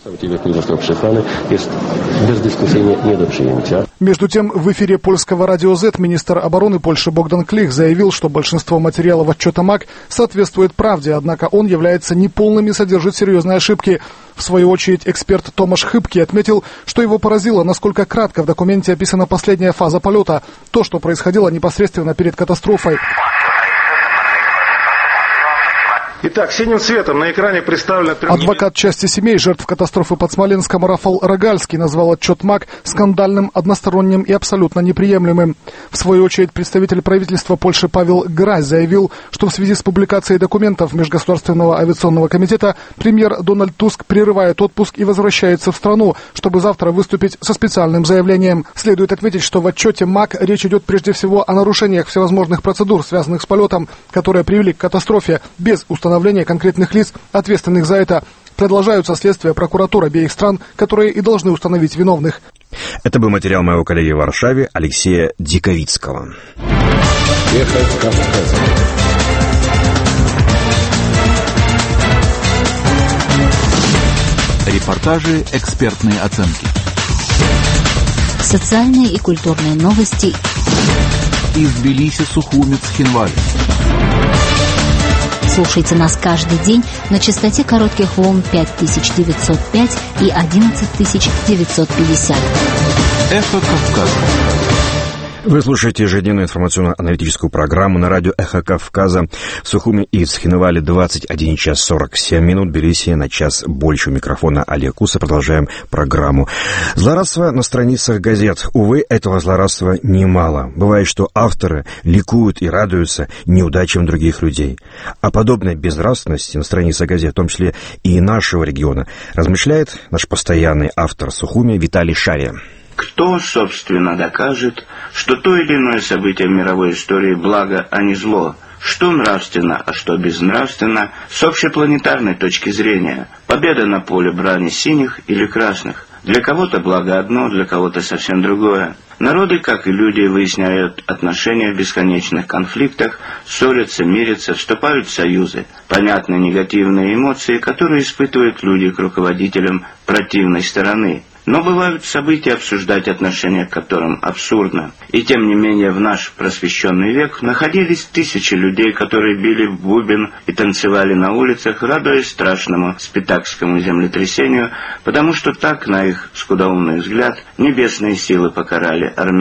Между тем, в эфире польского радио Z министр обороны Польши Богдан Клих заявил, что большинство материалов отчета МАК соответствует правде, однако он является неполным и содержит серьезные ошибки. В свою очередь, эксперт Томаш Хыбки отметил, что его поразило, насколько кратко в документе описана последняя фаза полета, то, что происходило непосредственно перед катастрофой. Итак, синим цветом на экране представлено... Адвокат части семей жертв катастрофы под Смоленском Рафал Рогальский назвал отчет МАК скандальным, односторонним и абсолютно неприемлемым. В свою очередь, представитель правительства Польши Павел Грась заявил, что в связи с публикацией документов Межгосударственного авиационного комитета премьер Дональд Туск прерывает отпуск и возвращается в страну, чтобы завтра выступить со специальным заявлением. Следует отметить, что в отчете МАК речь идет прежде всего о нарушениях всевозможных процедур, связанных с полетом, которые привели к катастрофе, без установления конкретных лиц, ответственных за это. Продолжаются следствия прокуратур обеих стран, которые и должны установить виновных. Это был материал моего коллеги в Варшаве Алексея Диковицкого. Репортажи, экспертные оценки. Социальные и культурные новости. Из Тбилиси, Сухуми, Цхинвали. Слушайте нас каждый день на частоте коротких волн 5905 и 11950. Эхо Кавказа. Вы слушаете ежедневную информационно-аналитическую программу на радио «Эхо Кавказа». В Сухуми и Цхинвале 21 час 47 минут. Тбилиси на час больше. У микрофона Олег Куса. Продолжаем программу. Злорадство на страницах газет. Увы, этого злорадства немало. Бывает, что авторы ликуют и радуются неудачам других людей. О подобной безнравственности на страницах газет, в том числе и нашего региона, размышляет наш постоянный автор Сухуми Виталий Шария. Кто, собственно, докажет, что то или иное событие в мировой истории благо, а не зло? Что нравственно, а что безнравственно с общепланетарной точки зрения? Победа на поле брани синих или красных? Для кого-то благо одно, для кого-то совсем другое. Народы, как и люди, выясняют отношения в бесконечных конфликтах, ссорятся, мирятся, вступают в союзы. Понятны негативные эмоции, которые испытывают люди к руководителям противной стороны. Но бывают события, обсуждать отношения к которым абсурдно. И тем не менее в наш просвещенный век находились тысячи людей, которые били в бубен и танцевали на улицах, радуясь страшному спитакскому землетрясению, потому что так, на их скудоумный взгляд, небесные силы покарали армян.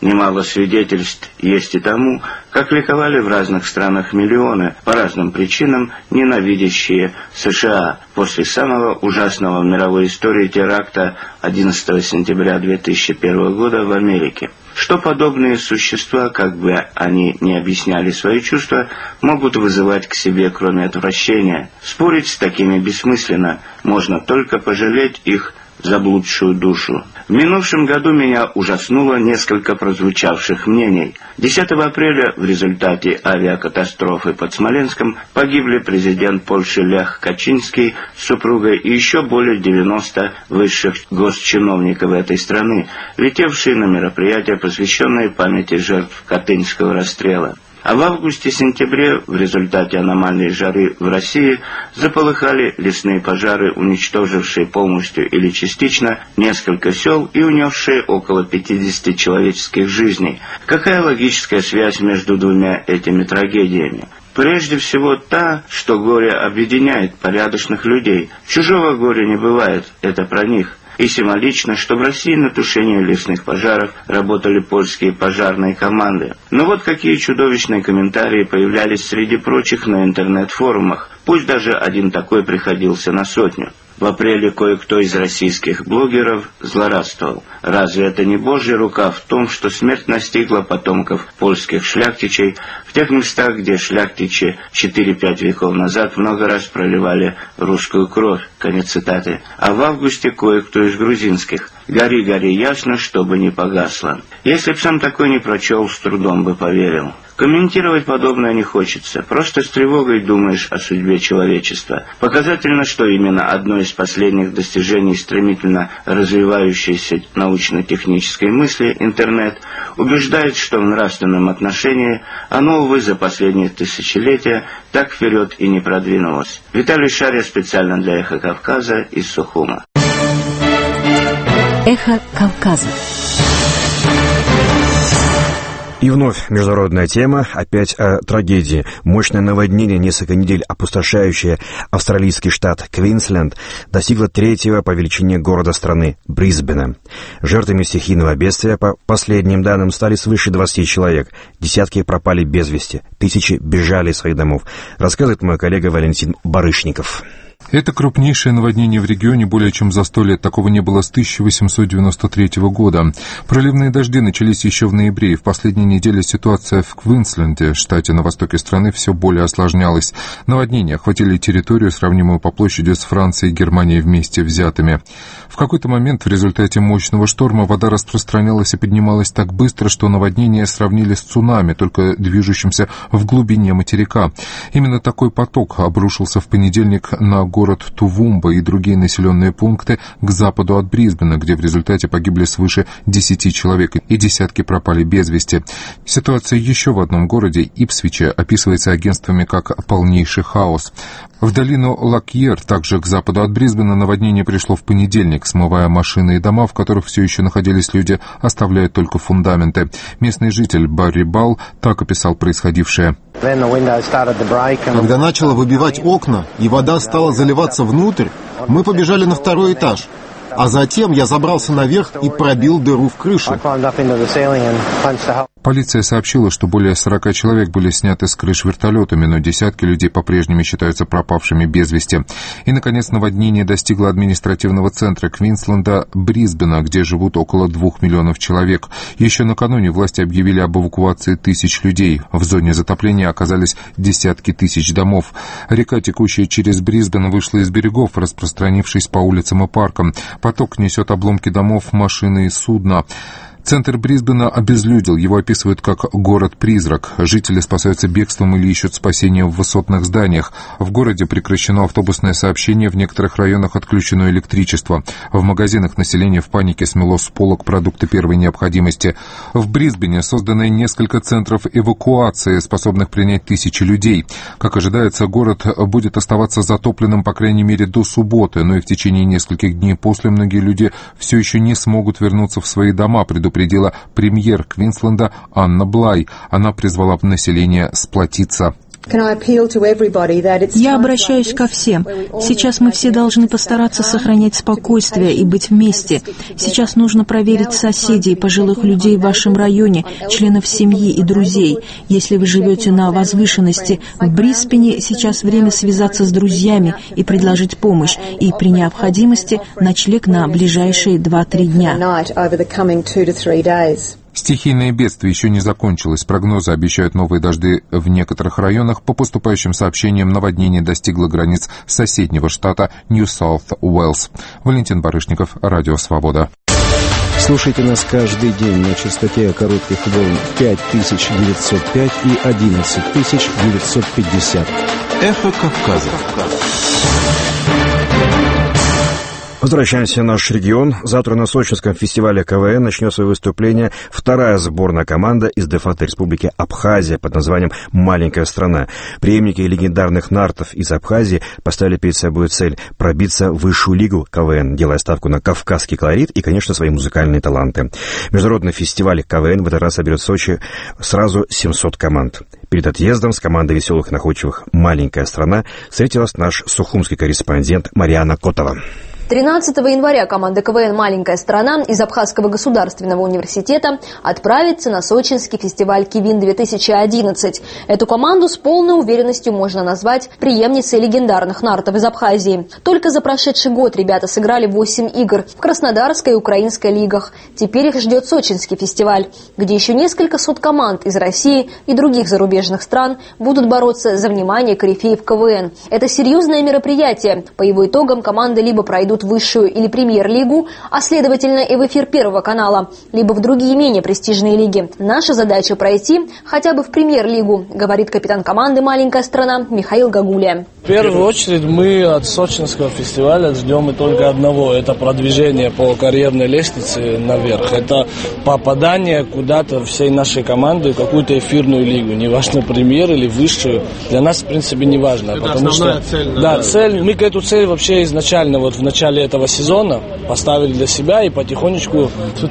Немало свидетельств есть и тому, как ликовали в разных странах миллионы, по разным причинам ненавидящие США после самого ужасного в мировой истории теракта 11 сентября 2001 года в Америке. Что подобные существа, как бы они ни объясняли свои чувства, могут вызывать к себе, кроме отвращения. Спорить с такими бессмысленно, можно только пожалеть их заблудшую душу. В минувшем году меня ужаснуло несколько прозвучавших мнений. 10 апреля в результате авиакатастрофы под Смоленском погибли президент Польши Лех Качинский с супругой и еще более 90 высших госчиновников этой страны, летевшие на мероприятие, посвященное памяти жертв Катынского расстрела. А в августе-сентябре в результате аномальной жары в России заполыхали лесные пожары, уничтожившие полностью или частично несколько сел и унесшие около 50 человеческих жизней. Какая логическая связь между двумя этими трагедиями? Прежде всего та, что горе объединяет порядочных людей. Чужого горя не бывает, это про них. И символично, что в России на тушение лесных пожаров работали польские пожарные команды. Но вот какие чудовищные комментарии появлялись среди прочих на интернет-форумах. Пусть даже один такой приходился на сотню. В апреле кое-кто из российских блогеров злорадствовал. Разве это не Божья рука в том, что смерть настигла потомков польских шляхтичей в тех местах, где шляхтичи 4-5 веков назад много раз проливали русскую кровь? Конец цитаты. А в августе кое-кто из грузинских. Гори, гори ясно, чтобы не погасло. Если б сам такой не прочел, с трудом бы поверил. Комментировать подобное не хочется. Просто с тревогой думаешь о судьбе человечества. Показательно, что именно одно из последних достижений стремительно развивающейся научно-технической мысли, интернет, убеждает, что в нравственном отношении оно, увы, за последние тысячелетия так вперед и не продвинулось. Виталий Шария специально для «Эхо Кавказа» из Сухума. «Эхо Кавказа». И вновь международная тема, опять о трагедии. Мощное наводнение, несколько недель опустошающее австралийский штат Квинсленд, достигло третьего по величине города страны – Брисбена. Жертвами стихийного бедствия, по последним данным, стали свыше 20 человек. Десятки пропали без вести, тысячи бежали из своих домов, рассказывает мой коллега Валентин Барышников. Это крупнейшее наводнение в регионе более чем за 100 лет. Такого не было с 1893 года. Проливные дожди начались еще в ноябре, и в последние недели ситуация в Квинсленде, штате на востоке страны, все более осложнялась. Наводнения охватили территорию, сравнимую по площади с Францией и Германией вместе взятыми. В какой-то момент в результате мощного шторма вода распространялась и поднималась так быстро, что наводнение сравнили с цунами, только движущимся в глубине материка. Именно такой поток обрушился в понедельник на город Тувумба и другие населенные пункты к западу от Брисбена, где в результате погибли свыше 10 человек и десятки пропали без вести. Ситуация еще в одном городе, Ипсвиче, описывается агентствами как полнейший хаос. В долину Лакьер, также к западу от Брисбена, наводнение пришло в понедельник, смывая машины и дома, в которых все еще находились люди, оставляя только фундаменты. Местный житель Барри Балл так описал происходившее. Когда начало выбивать окна и вода стала заливаться внутрь, мы побежали на второй этаж. А затем я забрался наверх и пробил дыру в крыше. Полиция сообщила, что более 40 человек были сняты с крыш вертолетами, но десятки людей по-прежнему считаются пропавшими без вести. И, наконец, наводнение достигло административного центра Квинсленда Брисбена, где живут около 2 миллионов человек. Еще накануне власти объявили об эвакуации тысяч людей. В зоне затопления оказались десятки тысяч домов. Река, текущая через Брисбен, вышла из берегов, распространившись по улицам и паркам. Поток несет обломки домов, машины и судна. Центр Брисбена обезлюдил, его описывают как город-призрак. Жители спасаются бегством или ищут спасения в высотных зданиях. В городе прекращено автобусное сообщение, в некоторых районах отключено электричество. В магазинах население в панике смело с полок продукты первой необходимости. В Брисбене создано несколько центров эвакуации, способных принять тысячи людей. Как ожидается, город будет оставаться затопленным, по крайней мере, до субботы, но и в течение нескольких дней после многие люди все еще не смогут вернуться в свои дома, предупредила премьер Квинсленда Анна Блай. Она призвала население сплотиться. Я обращаюсь ко всем. Сейчас мы все должны постараться сохранять спокойствие и быть вместе. Сейчас нужно проверить соседей, пожилых людей в вашем районе, членов семьи и друзей. Если вы живете на возвышенности в Брисбене, сейчас время связаться с друзьями и предложить помощь, и при необходимости ночлег на ближайшие 2-3 дня. Стихийное бедствие еще не закончилось. Прогнозы обещают новые дожди в некоторых районах. По поступающим сообщениям, наводнение достигло границ соседнего штата Нью-Саут-Уэльс. Валентин Барышников, Радио Свобода. Слушайте нас каждый день на частоте коротких волн 5905 и 11950. Эхо Кавказа. Возвращаемся в наш регион. Завтра на Сочинском фестивале КВН начнет свое выступление вторая сборная команда из де-факто республики Абхазия под названием «Маленькая страна». Преемники легендарных нартов из Абхазии поставили перед собой цель пробиться в высшую лигу КВН, делая ставку на кавказский колорит и, конечно, свои музыкальные таланты. Международный фестиваль КВН в этот раз соберет в Сочи сразу 700 команд. Перед отъездом с командой веселых и находчивых «Маленькая страна» встретилась наш сухумский корреспондент Мариана Котова. 13 января команда КВН «Маленькая страна» из Абхазского государственного университета отправится на сочинский фестиваль «Кивин-2011». Эту команду с полной уверенностью можно назвать преемницей легендарных нартов из Абхазии. Только за прошедший год ребята сыграли 8 игр в Краснодарской и Украинской лигах. Теперь их ждет сочинский фестиваль, где еще несколько сот команд из России и других зарубежных стран будут бороться за внимание корифеев КВН. Это серьезное мероприятие. По его итогам команды либо пройдут в высшую или премьер-лигу, а следовательно и в эфир Первого канала, либо в другие менее престижные лиги. Наша задача пройти хотя бы в премьер-лигу, говорит капитан команды «Маленькая страна» Михаил Гагуля. В первую очередь мы от сочинского фестиваля ждем и только одного. Это продвижение по карьерной лестнице наверх. Это попадание куда-то всей нашей команды в какую-то эфирную лигу. Неважно, премьер или высшую. Для нас, в принципе, не важно. Это потому основная что, цель. Да, цель. Мы эту цель вообще изначально вот в начале этого сезона поставили для себя и потихонечку,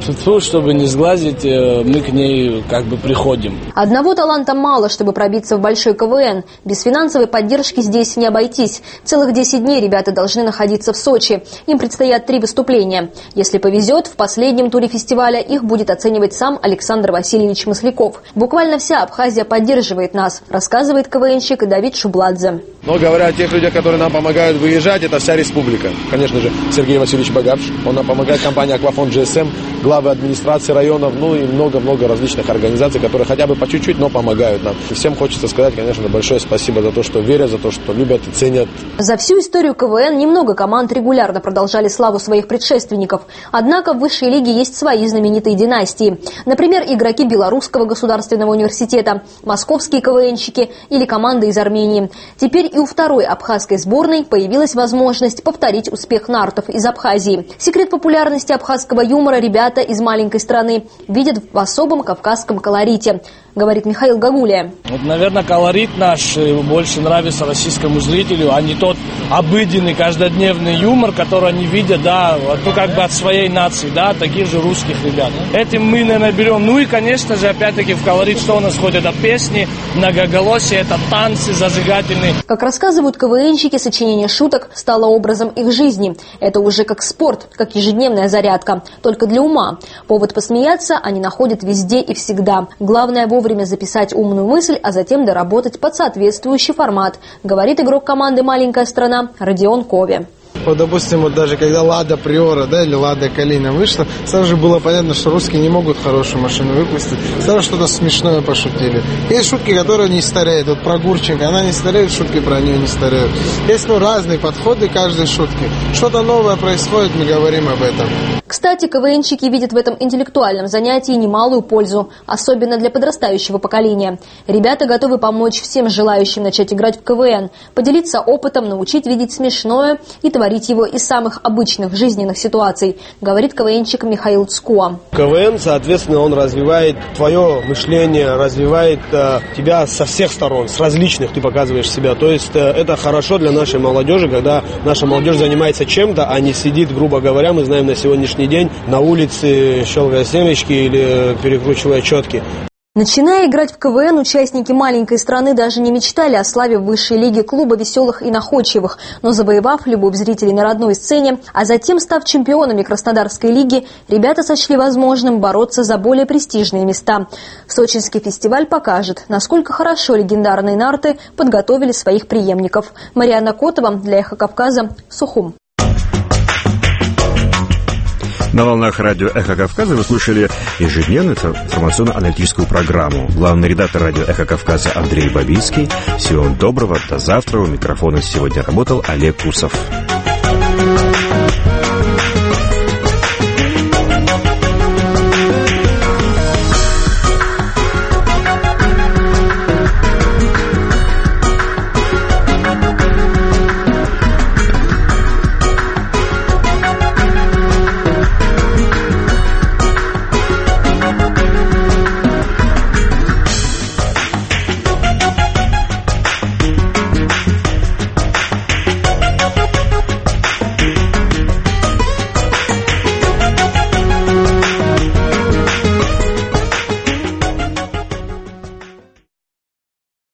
чтобы не сглазить, мы к ней как бы приходим. Одного таланта мало, чтобы пробиться в большой КВН. Без финансовой поддержки здесь не обойтись. Целых 10 дней ребята должны находиться в Сочи. Им предстоят 3 выступления. Если повезет, в последнем туре фестиваля их будет оценивать сам Александр Васильевич Масляков. Буквально вся Абхазия поддерживает нас, рассказывает КВНщик Давид Шубладзе. Но говоря о тех людях, которые нам помогают выезжать, это вся республика. Конечно же, Сергей Васильевич Багапш, он нам помогает, компания «Аквафон GSM», главы администрации районов, ну и много-много различных организаций, которые хотя бы по чуть-чуть, но помогают нам. И всем хочется сказать, конечно, большое спасибо за то, что верят, за то, что любят и ценят. За всю историю КВН немного команд регулярно продолжали славу своих предшественников. Однако в высшей лиге есть свои знаменитые династии. Например, игроки Белорусского государственного университета, московские КВНщики или команды из Армении. Теперь и у второй абхазской сборной появилась возможность повторить успех нартов из Абхазии. Секрет популярности абхазского юмора ребята из маленькой страны видят в особом кавказском колорите, говорит Михаил Гагуля. Вот, наверное, колорит наш больше нравится российскому зрителю, а не тот обыденный, каждодневный юмор, который они видят, да, ну, как бы от своей нации, да, таких же русских ребят. Этим мы, наверное, берем. Ну и, конечно же, опять-таки в колорит что у нас входит? Это песни, многоголосие, это танцы зажигательные. Как рассказывают КВНщики, сочинение шуток стало образом их жизни. Это уже как спорт, как ежедневная зарядка, только для ума. Повод посмеяться они находят везде и всегда. Главное вовремя записать умную мысль, а затем доработать под соответствующий формат, говорит игрок команды «Маленькая страна» Родион Кове. Вот, допустим, вот даже когда Лада Приора, да, или Лада Калина вышла, сразу же было понятно, что русские не могут хорошую машину выпустить. Сразу что-то смешное пошутили. Есть шутки, которые не стареют. Вот про Гурченко, она не стареет, шутки про нее не стареют. Есть, разные подходы к каждой шутке. Что-то новое происходит, мы говорим об этом. Кстати, КВНщики видят в этом интеллектуальном занятии немалую пользу, особенно для подрастающего поколения. Ребята готовы помочь всем желающим начать играть в КВН, поделиться опытом, научить видеть смешное и творить его из самых обычных жизненных ситуаций, говорит КВНщик Михаил Цкуа. КВН, соответственно, он развивает твое мышление, развивает тебя со всех сторон, с различных ты показываешь себя. То есть это хорошо для нашей молодежи, когда наша молодежь занимается чем-то, а не сидит, грубо говоря, мы знаем на сегодняшний день на улице, щелкая семечки или перекручивая четки. Начиная играть в КВН, участники маленькой страны даже не мечтали о славе в высшей лиге клуба веселых и находчивых, но завоевав любовь зрителей на родной сцене, а затем став чемпионами Краснодарской лиги, ребята сочли возможным бороться за более престижные места. Сочинский фестиваль покажет, насколько хорошо легендарные нарты подготовили своих преемников. Марьяна Котова для «Эхо Кавказа», Сухум. На волнах радио «Эхо Кавказа» вы слушали ежедневную информационно-аналитическую программу. Главный редактор радио «Эхо Кавказа» Андрей Бабицкий. Всего вам доброго. До завтра. У микрофона сегодня работал Олег Курсов.